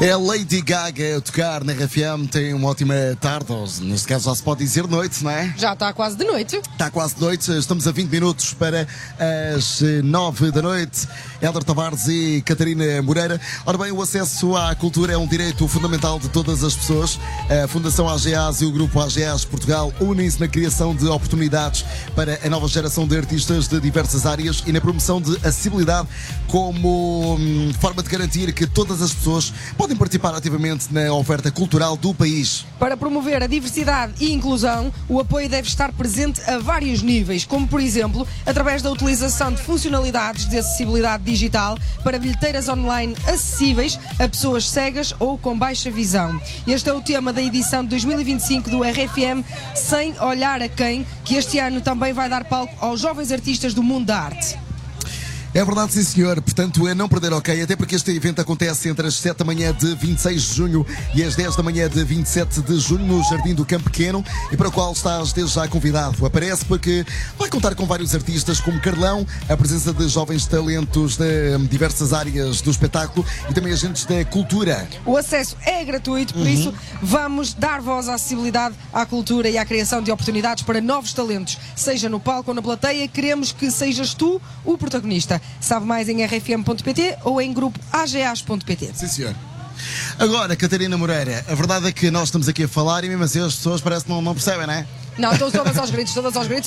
É Lady Gaga a tocar na RFM. Tem uma ótima tarde, ou neste caso já se pode dizer noite, não é? Já está quase de noite. Está quase de noite, estamos a 20 minutos para as 9 da noite. Hélder Tavares e Catarina Moreira. Ora bem, o acesso à cultura é um direito fundamental de todas as pessoas. A Fundação AGAs e o Grupo AGAs Portugal unem-se na criação de oportunidades para a nova geração de artistas de diversas áreas e na promoção de acessibilidade como forma de garantir que todas as pessoas podem participar ativamente na oferta cultural do país. Para promover a diversidade e inclusão, o apoio deve estar presente a vários níveis, como por exemplo, através da utilização de funcionalidades de acessibilidade digital para bilheteiras online acessíveis a pessoas cegas ou com baixa visão. Este é o tema da edição de 2025 do RFM Sem Olhar a Quem, que este ano também vai dar palco aos jovens artistas do mundo da arte. É verdade, sim senhor, portanto é não perder ok, até porque este evento acontece entre as 7 da manhã de 26 de junho e as 10 da manhã de 27 de junho no Jardim do Campo Pequeno e para o qual estás desde já convidado. Aparece porque vai contar com vários artistas como Carlão, a presença de jovens talentos de diversas áreas do espetáculo e também agentes da cultura. O acesso é gratuito, por isso vamos dar voz à acessibilidade à cultura e à criação de oportunidades para novos talentos, seja no palco ou na plateia. Queremos que sejas tu o protagonista. Sabe mais em rfm.pt ou em grupo agas.pt. Sim, senhor. Agora, Catarina Moreira, a verdade é que nós estamos aqui a falar e mesmo assim as pessoas parece que não percebem, não é? Não, estão todas aos gritos,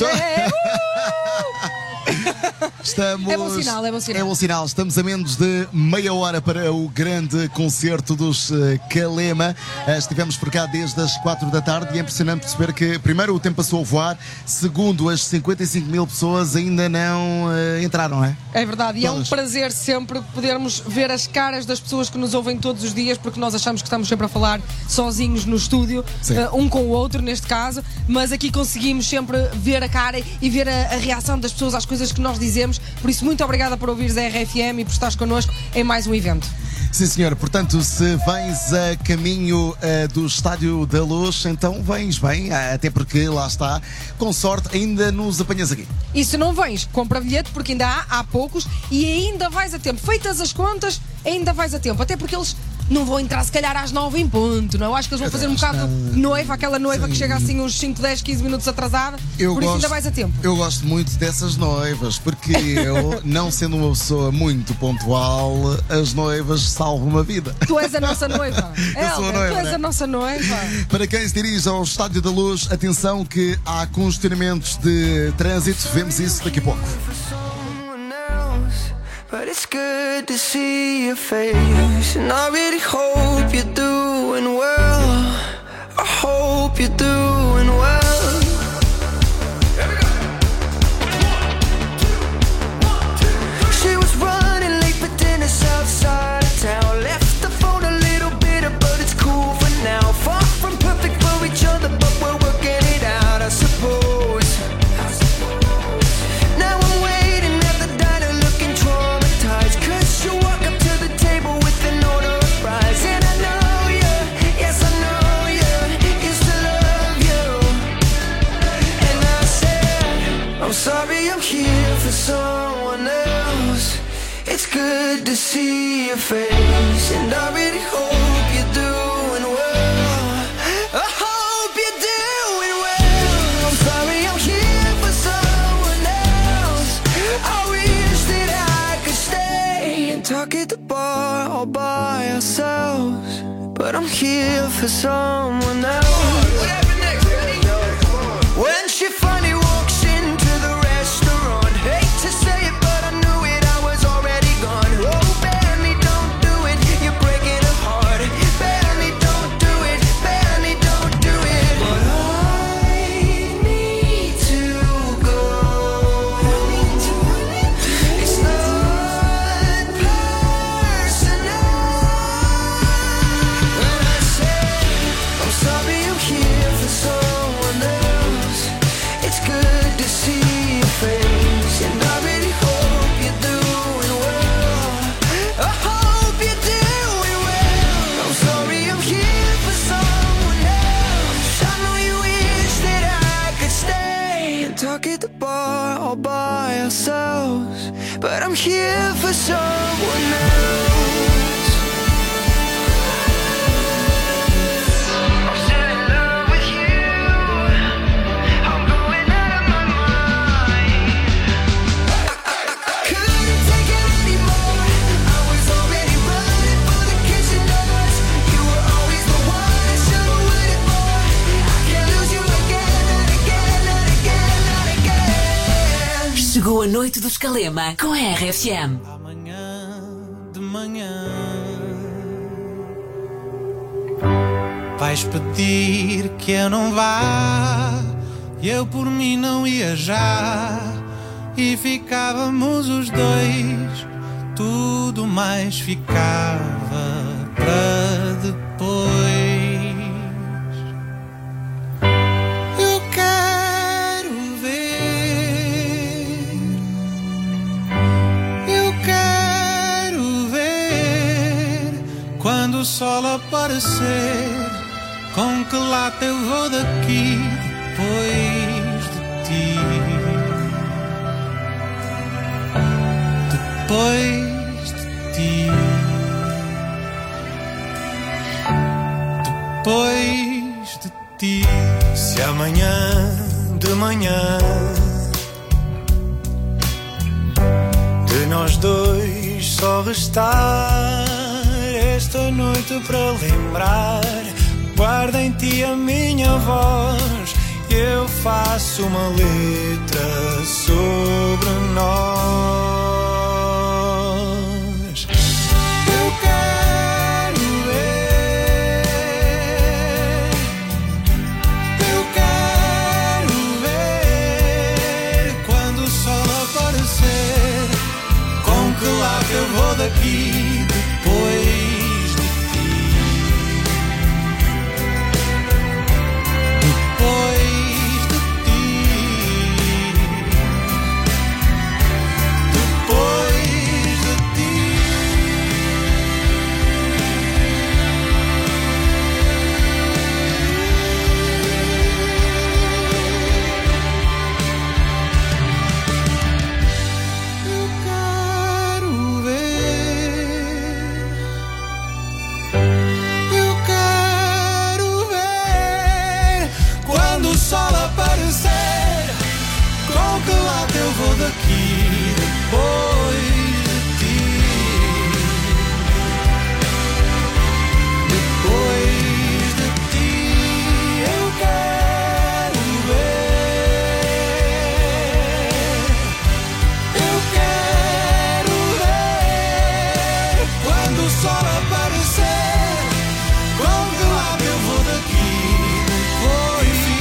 Estamos... É bom sinal, é bom sinal. É bom sinal. Estamos a menos de meia hora para o grande concerto dos Calema. Estivemos por cá desde as 4 da tarde e é impressionante perceber que, primeiro, o tempo passou a voar, segundo, as 55 mil pessoas ainda não entraram, não é? É verdade, e é um prazer sempre podermos ver as caras das pessoas que nos ouvem todos os dias, porque nós achamos que estamos sempre a falar sozinhos no estúdio, um com o outro neste caso, mas aqui conseguimos sempre ver a cara e ver a reação das pessoas às coisas que nós dizemos. Por isso, muito obrigada por ouvires a RFM e por estares connosco em mais um evento. Sim, senhor. Portanto, se vens a caminho do Estádio da Luz, então vens bem, até porque lá está, com sorte, ainda nos apanhas aqui. E se não vens, compra bilhete, porque ainda há poucos e ainda vais a tempo. Feitas as contas, ainda vais a tempo. Até porque eles não vão entrar se calhar às 9 em ponto, não? Eu acho que eles vão fazer um bocado noiva, aquela noiva que chega assim uns 5, 10, 15 minutos atrasada. Por isso ainda vais a tempo. Eu gosto muito dessas noivas, porque eu, não sendo uma pessoa muito pontual, as noivas salvam uma vida. Tu és a nossa noiva. Eu sou a noiva, tu és a nossa noiva. Para quem se dirige ao Estádio da Luz, atenção que há congestionamentos de trânsito. Vemos isso daqui a pouco. But it's good to see your face, and I really hope you're doing well. I hope you're doing well. She was running late for dinner outside of town. Left the phone a little bitter, but it's cool for now. Far from perfect for each other, but we're working it out, I suppose. Now I'm waiting at the diner looking traumatized, 'cause you walk up to the table with an order of fries. And I know you, yes I know you, used to love you. And I said, I'm sorry I'm here for someone else. It's good to see your face, and I really hope you're doing well. I hope you're doing well. I'm sorry I'm here for someone else. I wish that I could stay and talk at the bar all by ourselves, but I'm here for someone else. When she finally walks into the restaurant, hate to say it, but I knew it, I was already gone. Oh, Benny, don't do it, you're breaking her heart. Benny, don't do it, Benny, don't do it. But I need to go. It's not personal. When I say I'm sorry I'm here for someone else, it's good to see your face, and I really hope you're doing well. I hope you're doing well. I'm sorry I'm here for someone else. I know you wish that I could stay and talk at the bar all by ourselves, but I'm here for someone else. Chegou a noite do Escalema com a RFM. De manhã vais pedir que eu não vá, e eu por mim não ia já, e ficávamos os dois, tudo mais ficava para depois. Eu quero ver, eu quero ver quando o sol aparecer, com que lata eu vou daqui depois de ti. Depois de ti. Depois de ti. Se amanhã de manhã de nós dois só restar esta noite para lembrar, guarda em ti a minha voz, eu faço uma letra sobre nós. Eu quero ver, eu quero ver quando o sol aparecer, com que lado eu vou daqui depois. Eu vou daqui depois de ti. Depois de ti eu quero ver. Eu quero ver quando o sol aparecer, com que lado eu vou daqui depois de ti.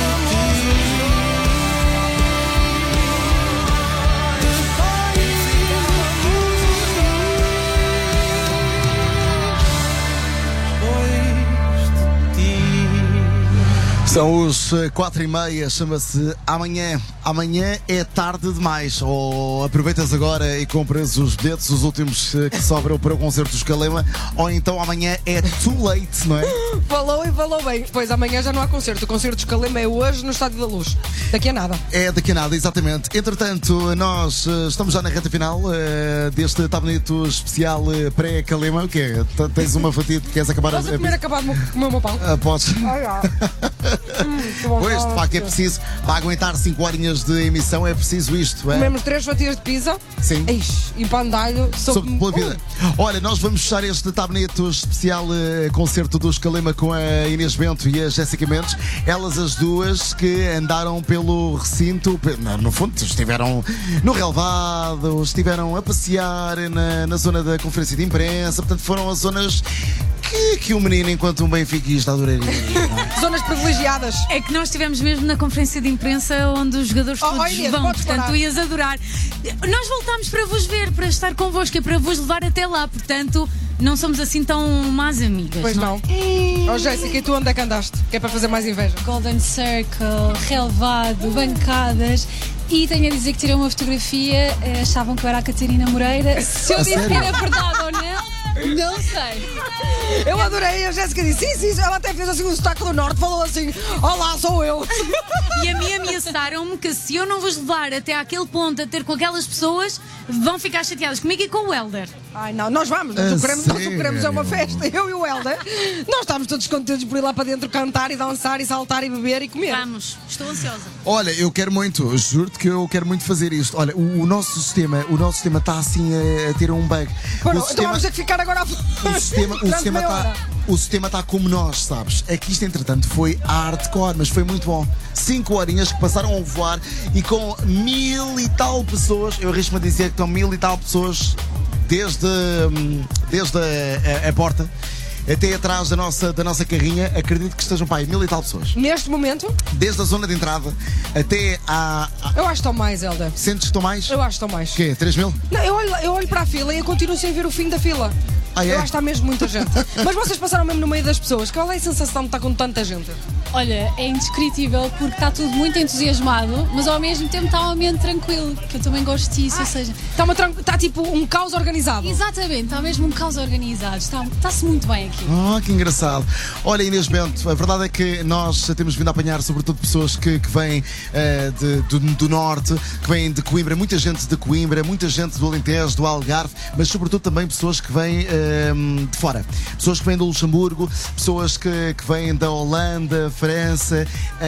São os 4h30, chama-se Amanhã. Amanhã é tarde demais. Ou aproveitas agora e compras os bilhetes, os últimos que sobram para o concerto do Escalema, ou então amanhã é too late, não é? Falou e falou bem. Pois amanhã já não há concerto. O concerto do Escalema é hoje no Estádio da Luz. Daqui a nada. É daqui a nada, exatamente. Entretanto, nós estamos já na reta final deste Tabonito especial pré-Calema. O quê? Tens uma fatia que queres acabar? Posso primeiro acabar de comer o meu pão? Podes. Pois, de facto, é preciso, para aguentar 5 horinhas de emissão, é preciso isto. Comemos 3 fatias de pizza. Sim. Eish, e pão de alho. Sobre pela vida. Olha, nós vamos fechar este Tabonito especial concerto do Escalema com a Inês Bento e a Jéssica Mendes. Elas as duas que andaram pelo recinto, no fundo, estiveram no relevado, estiveram a passear na zona da conferência de imprensa, portanto foram as zonas que o menino, enquanto um benfiquista, adoraria. Zonas privilegiadas. É que nós estivemos mesmo na conferência de imprensa onde os jogadores todos Inês, vão, portanto parar. tu ias adorar. Nós voltámos para vos ver, para estar convosco e para vos levar até lá, portanto não somos assim tão más amigas. Pois não. Oh, Jéssica, e tu onde é que andaste? Que é para fazer mais inveja? Golden Circle, relevado, bancadas. E tenho a dizer que tirei uma fotografia, achavam que eu era a Catarina Moreira. Se eu disse que era verdade ou não sei. Eu adorei, a Jéssica disse sim, ela até fez assim um sotaque do norte, falou assim: olá, sou eu. E a mim ameaçaram-me que se eu não vos levar até àquele ponto a ter com aquelas pessoas, vão ficar chateadas comigo e com o Helder. Ai não, nós vamos, nós o que queremos é uma festa, eu e o Helder. Nós estamos todos contentes por ir lá para dentro cantar e dançar e saltar e beber e comer. Vamos, estou ansiosa. Olha, eu quero muito, juro-te que eu quero muito fazer isto. Olha, o nosso sistema está assim a ter um bug. Bueno, então vamos ter que ficar agora o sistema está o sistema está como nós, sabes? É que isto, entretanto, foi hardcore, mas foi muito bom. 5 horinhas que passaram a voar e com 1000 e tal pessoas, eu arrisco-me a dizer que estão 1000 e tal pessoas desde a porta até atrás da nossa carrinha. Acredito que estejam, pai, 1000 e tal pessoas. Neste momento? Desde a zona de entrada até Eu acho que estão mais, Helder. Sentes que estão mais? Eu acho que estão mais. O quê? 3000? Não, eu olho para a fila e eu continuo sem ver o fim da fila. Ah, é? Eu acho que está mesmo muita gente. Mas vocês passaram mesmo no meio das pessoas. Qual é a sensação de estar com tanta gente? Olha, é indescritível porque está tudo muito entusiasmado, mas ao mesmo tempo está um ambiente tranquilo, que eu também gosto disso, ou seja... Está tipo um caos organizado. Exatamente, está mesmo um caos organizado, está-se muito bem aqui. Que engraçado. Olha, Inês Bento, a verdade é que nós temos vindo a apanhar sobretudo pessoas que vêm do norte, que vêm de Coimbra, muita gente de Coimbra, muita gente do Alentejo, do Algarve, mas sobretudo também pessoas que vêm de fora. Pessoas que vêm do Luxemburgo, pessoas que vêm da Holanda, França.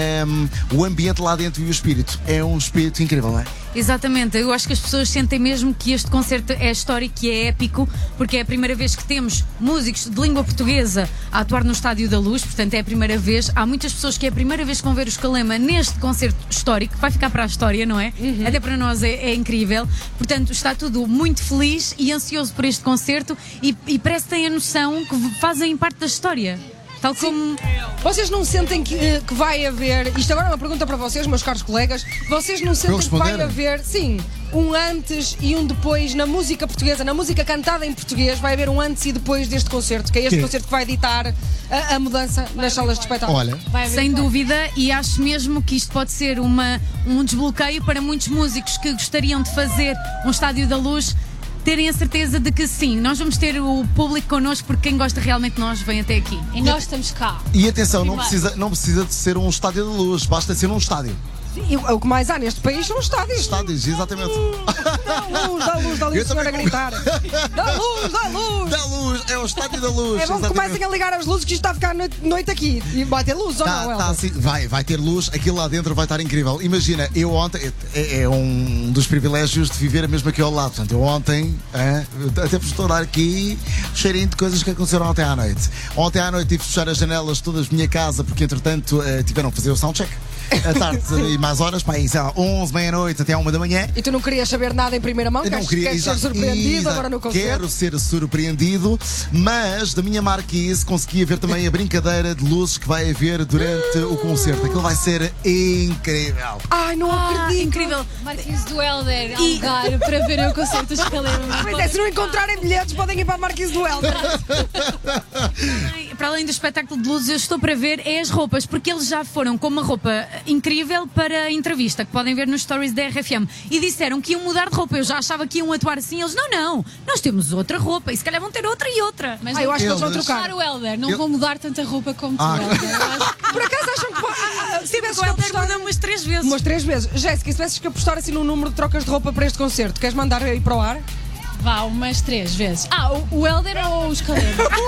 O ambiente lá dentro e o espírito é um espírito incrível, não é? Exatamente, eu acho que as pessoas sentem mesmo que este concerto é histórico e é épico, porque é a primeira vez que temos músicos de língua portuguesa a atuar no Estádio da Luz, portanto é a primeira vez. Há muitas pessoas que é a primeira vez que vão ver o Escalema neste concerto histórico, que vai ficar para a história, não é? Até para nós é incrível. Portanto, está tudo muito feliz e ansioso por este concerto e parece que têm a noção que fazem parte da história. Tal como... Vocês não sentem que vai haver... Isto agora é uma pergunta para vocês, meus caros colegas. Vocês não sentem que vai haver, sim, um antes e um depois na música portuguesa, na música cantada em português? Vai haver um antes e depois deste concerto, que é este concerto que vai ditar a mudança nas salas de espetáculo. Olha, sem dúvida, e acho mesmo que isto pode ser um desbloqueio para muitos músicos que gostariam de fazer um Estádio da Luz, terem a certeza de que sim, nós vamos ter o público connosco, porque quem gosta realmente de nós vem até aqui. E nós estamos cá. E atenção, não precisa de ser um estádio de luz, basta ser um estádio. E o que mais há neste país são estádios. Estádios, exatamente. Dá luz, o senhor a gritar. Dá luz. Dá luz, é o estádio da luz. É bom que comecem a ligar as luzes, que isto está a ficar noite aqui. E vai ter luz ou não, Helder? Assim, vai ter luz, aquilo lá dentro vai estar incrível. Imagina, eu ontem, é um dos privilégios de viver mesmo aqui ao lado. Portanto, eu ontem, até vos estou a dar aqui cheirinho de coisas que aconteceram ontem à noite. Ontem à noite tive de fechar as janelas todas da minha casa, porque entretanto tiveram que fazer o soundcheck. À tarde e mais horas, para aí, sei lá, 11, meia-noite até 1 da manhã. E tu não querias saber nada em primeira mão? Queres ser surpreendido agora no concerto? Quero ser surpreendido, mas da minha marquise conseguia ver também a brincadeira de luzes que vai haver durante o concerto. Aquilo vai ser incrível. Ai, não acredito. Incrível. Marquise do Helder, lugar para ver o concerto do Escalema. Pois é, se não encontrarem bilhetes, podem ir para a Marquise do Helder. Para além do espetáculo de luzes, eu estou para ver as roupas, porque eles já foram com uma roupa incrível para a entrevista, que podem ver nos stories da RFM, e disseram que iam mudar de roupa. Eu já achava que iam atuar assim. Eles, não, nós temos outra roupa, e se calhar vão ter outra e outra. Mas eu acho que eles vão trocar o Helder, não vão mudar tanta roupa como tu, Helder. Por acaso acham que... Sim, mas o Helder muda umas 3 vezes. Umas 3 vezes. Jéssica, se tivesses que apostar assim num número de trocas de roupa para este concerto, queres mandar aí para o ar? Vá, umas 3 vezes. O Helder ou o Escalema?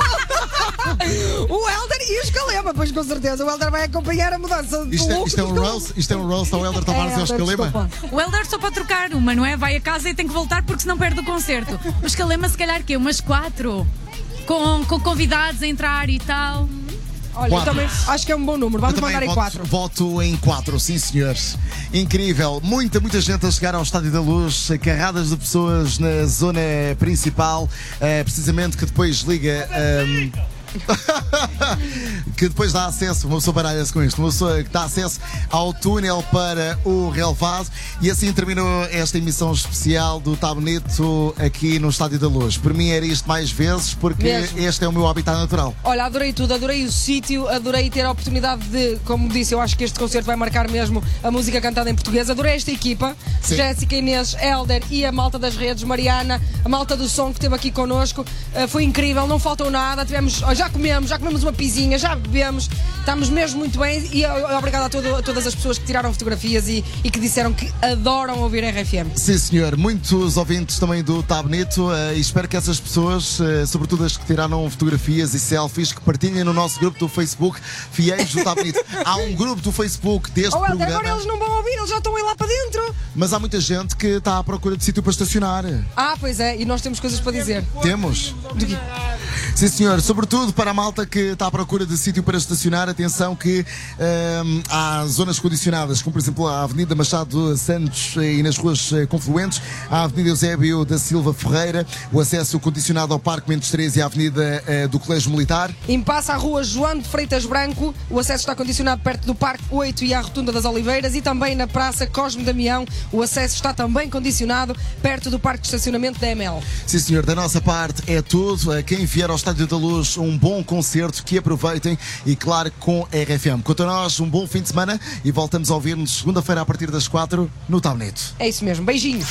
O Helder e o Escalema, pois com certeza. O Helder vai acompanhar a mudança do look. Isto é um roast ao Helder Tavares e ao Escalema. O Helder só pode trocar uma, não é? Vai a casa e tem que voltar porque senão perde o concerto. O Escalema, se calhar, umas 4. Com convidados a entrar e tal. Olha, eu também acho que é um bom número. Vamos mandar em 4. Voto em 4, sim senhores. Incrível. Muita gente a chegar ao Estádio da Luz, carradas de pessoas na zona principal, precisamente que depois liga... que depois dá acesso, uma pessoa baralha-se com isto, uma pessoa que dá acesso ao túnel para o relevado. E assim terminou esta emissão especial do Tá Bonito aqui no Estádio da Luz. Por mim era isto mais vezes, porque este é o meu habitat natural. Olha, adorei tudo, adorei o sítio, adorei ter a oportunidade de, como disse, eu acho que este concerto vai marcar mesmo a música cantada em português. Adorei esta equipa, Jéssica, Inês, Helder e a malta das redes, Mariana, a malta do som que esteve aqui connosco. Foi incrível, não faltou nada, tivemos... Já comemos uma pizinha, já bebemos, estamos mesmo muito bem e obrigado a todas as pessoas que tiraram fotografias e que disseram que adoram ouvir a RFM. Sim senhor, muitos ouvintes também do Tá Bonito e espero que essas pessoas, sobretudo as que tiraram fotografias e selfies, que partilhem no nosso grupo do Facebook, Fiéis do Tá Bonito. Há um grupo do Facebook deste programa. Agora eles não vão ouvir, eles já estão aí lá para dentro. Mas há muita gente que está à procura de sítio para estacionar. Pois é, e nós temos coisas para dizer. Temos. Sim, senhor. Sobretudo para a malta que está à procura de sítio para estacionar, atenção que há zonas condicionadas, como por exemplo a Avenida Machado Santos e nas ruas confluentes, a Avenida Eusébio da Silva Ferreira, o acesso condicionado ao Parque Mendes 13 e à Avenida do Colégio Militar. Passa a rua João de Freitas Branco, o acesso está condicionado perto do Parque 8 e à Rotunda das Oliveiras, e também na Praça Cosme Damião, o acesso está também condicionado perto do Parque de Estacionamento da EML. Sim, senhor, da nossa parte é tudo. A quem vier ao Estádio da Luz, um bom concerto, que aproveitem e claro com a RFM. Quanto a nós, um bom fim de semana e voltamos a ouvir-nos segunda-feira a partir das 4 no Tabnet. É isso mesmo, beijinhos.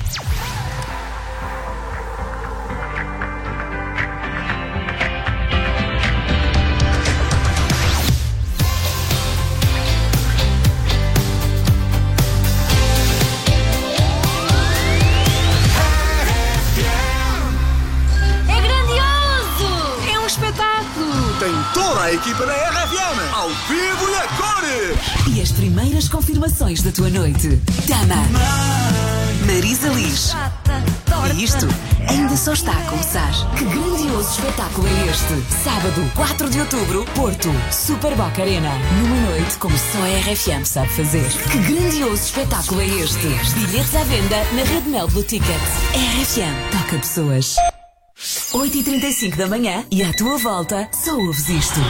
Toda a equipa da RFM, ao vivo e a cores! E as primeiras confirmações da tua noite. Dama, Marisa Liz. E isto ainda só está a começar. Que grandioso espetáculo é este? Sábado, 4 de outubro, Porto, Super Boca Arena. Numa noite como só a RFM sabe fazer. Que grandioso espetáculo é este? Bilhetes à venda na Rede Mel Blue Ticket. RFM toca pessoas. 8h35 da manhã e à tua volta só ouves isto.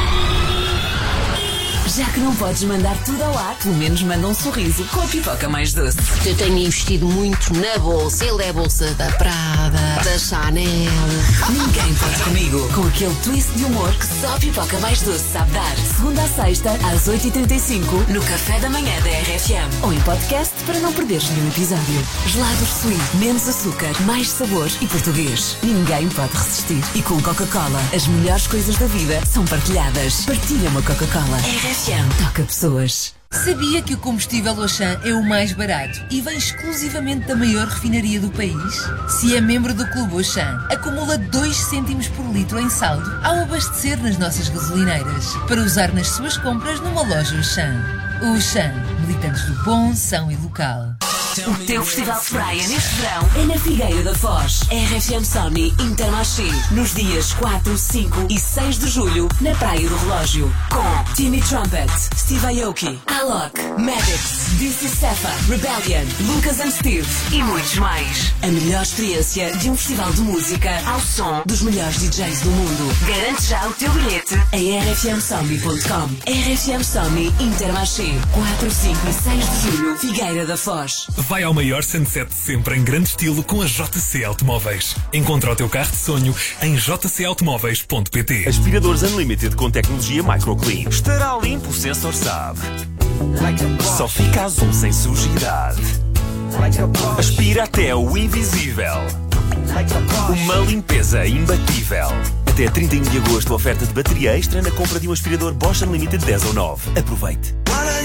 Já que não podes mandar tudo ao ar, pelo menos manda um sorriso com a pipoca mais doce. Eu tenho investido muito na bolsa. Ele é a bolsa da Prada, da Chanel. Ninguém pode comigo. Com aquele twist de humor que só a pipoca mais doce sabe dar. Segunda a sexta, às 8h35, no Café da Manhã da RFM. Ou em podcast para não perderes nenhum episódio. Gelados Sweet, menos açúcar, mais sabor e português. Ninguém pode resistir. E com Coca-Cola, as melhores coisas da vida são partilhadas. Partilha uma Coca-Cola. RFM toca pessoas. Sabia que o combustível Auchan é o mais barato e vem exclusivamente da maior refinaria do país? Se é membro do Clube Auchan, acumula 2 cêntimos por litro em saldo ao abastecer nas nossas gasolineiras, para usar nas suas compras numa loja Auchan. O Auchan, militantes do bom, são e local. O teu festival de praia neste verão é na Figueira da Foz. RFM Sony Intermarché. Nos dias 4, 5 e 6 de julho, na Praia do Relógio. Com Timmy Trumpet, Steve Aoki, Alok, Maddox, DC Sefa, Rebellion, Lucas and Steve e muitos mais. A melhor experiência de um festival de música ao som dos melhores DJs do mundo. Garante já o teu bilhete em rfmsony.com. RFM Sony Intermarché. 4, 5 e 6 de julho, Figueira da Foz. Vai ao maior sunset de sempre em grande estilo com a JC Automóveis. Encontra o teu carro de sonho em jcautomóveis.pt. Aspiradores Unlimited com tecnologia microclean. Estará limpo, o sensor sabe. Só fica azul sem sujidade. Aspira até o invisível. Uma limpeza imbatível. Até 31 de agosto, oferta de bateria extra na compra de um aspirador Bosch Unlimited 10 ou 9. Aproveite.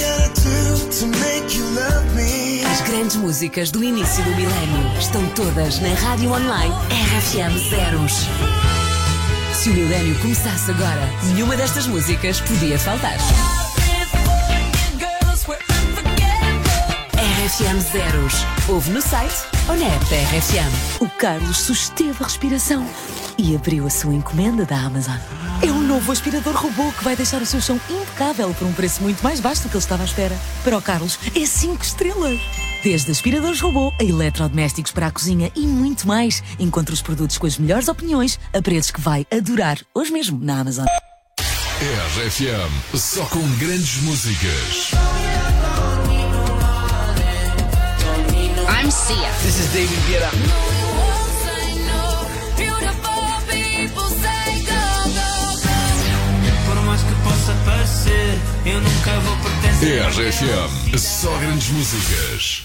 As grandes músicas do início do milénio estão todas na rádio online RFM Zeros. Se o milénio começasse agora, nenhuma destas músicas podia faltar. RFM Zeros. Ouve no site ou na app da RFM. O Carlos susteve a respiração e abriu a sua encomenda da Amazon. É um novo aspirador robô que vai deixar o seu chão impecável por um preço muito mais baixo do que ele estava à espera. Para o Carlos, é 5 estrelas. Desde aspiradores robô a eletrodomésticos para a cozinha e muito mais. Encontre os produtos com as melhores opiniões a preços que vai adorar hoje mesmo na Amazon. RFM, só com grandes músicas. I'm Sia. This is David Guetta. Por mais que possa parecer, eu nunca vou pertencer. RFM, só grandes músicas.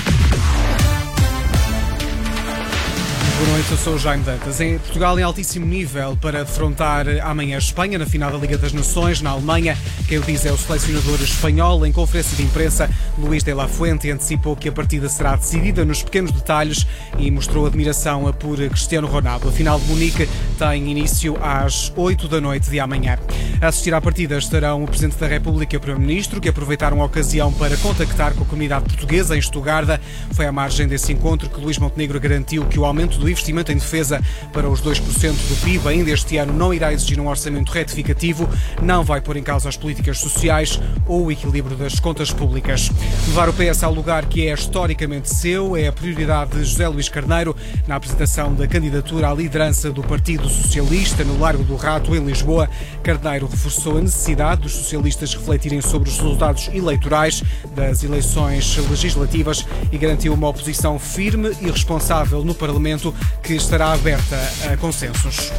Boa noite, eu sou o Jaime Dantas. Em Portugal, em altíssimo nível para defrontar amanhã a Espanha na final da Liga das Nações. Na Alemanha, quem o diz é o selecionador espanhol. Em conferência de imprensa, Luís de la Fuente antecipou que a partida será decidida nos pequenos detalhes e mostrou admiração por Cristiano Ronaldo. A final de Munique tem início às 8 da noite de amanhã. A assistir à partida estarão o Presidente da República e o Primeiro-Ministro, que aproveitaram a ocasião para contactar com a comunidade portuguesa em Estugarda. Foi à margem desse encontro que Luís Montenegro garantiu que o aumento do do investimento em defesa para os 2% do PIB. Ainda este ano não irá exigir um orçamento retificativo, não vai pôr em causa as políticas sociais ou o equilíbrio das contas públicas. Levar o PS ao lugar que é historicamente seu é a prioridade de José Luís Carneiro na apresentação da candidatura à liderança do Partido Socialista no Largo do Rato, em Lisboa. Carneiro reforçou a necessidade dos socialistas refletirem sobre os resultados eleitorais das eleições legislativas e garantiu uma oposição firme e responsável no Parlamento que estará aberta a consensos.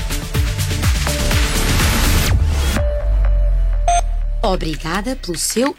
Obrigada pelo seu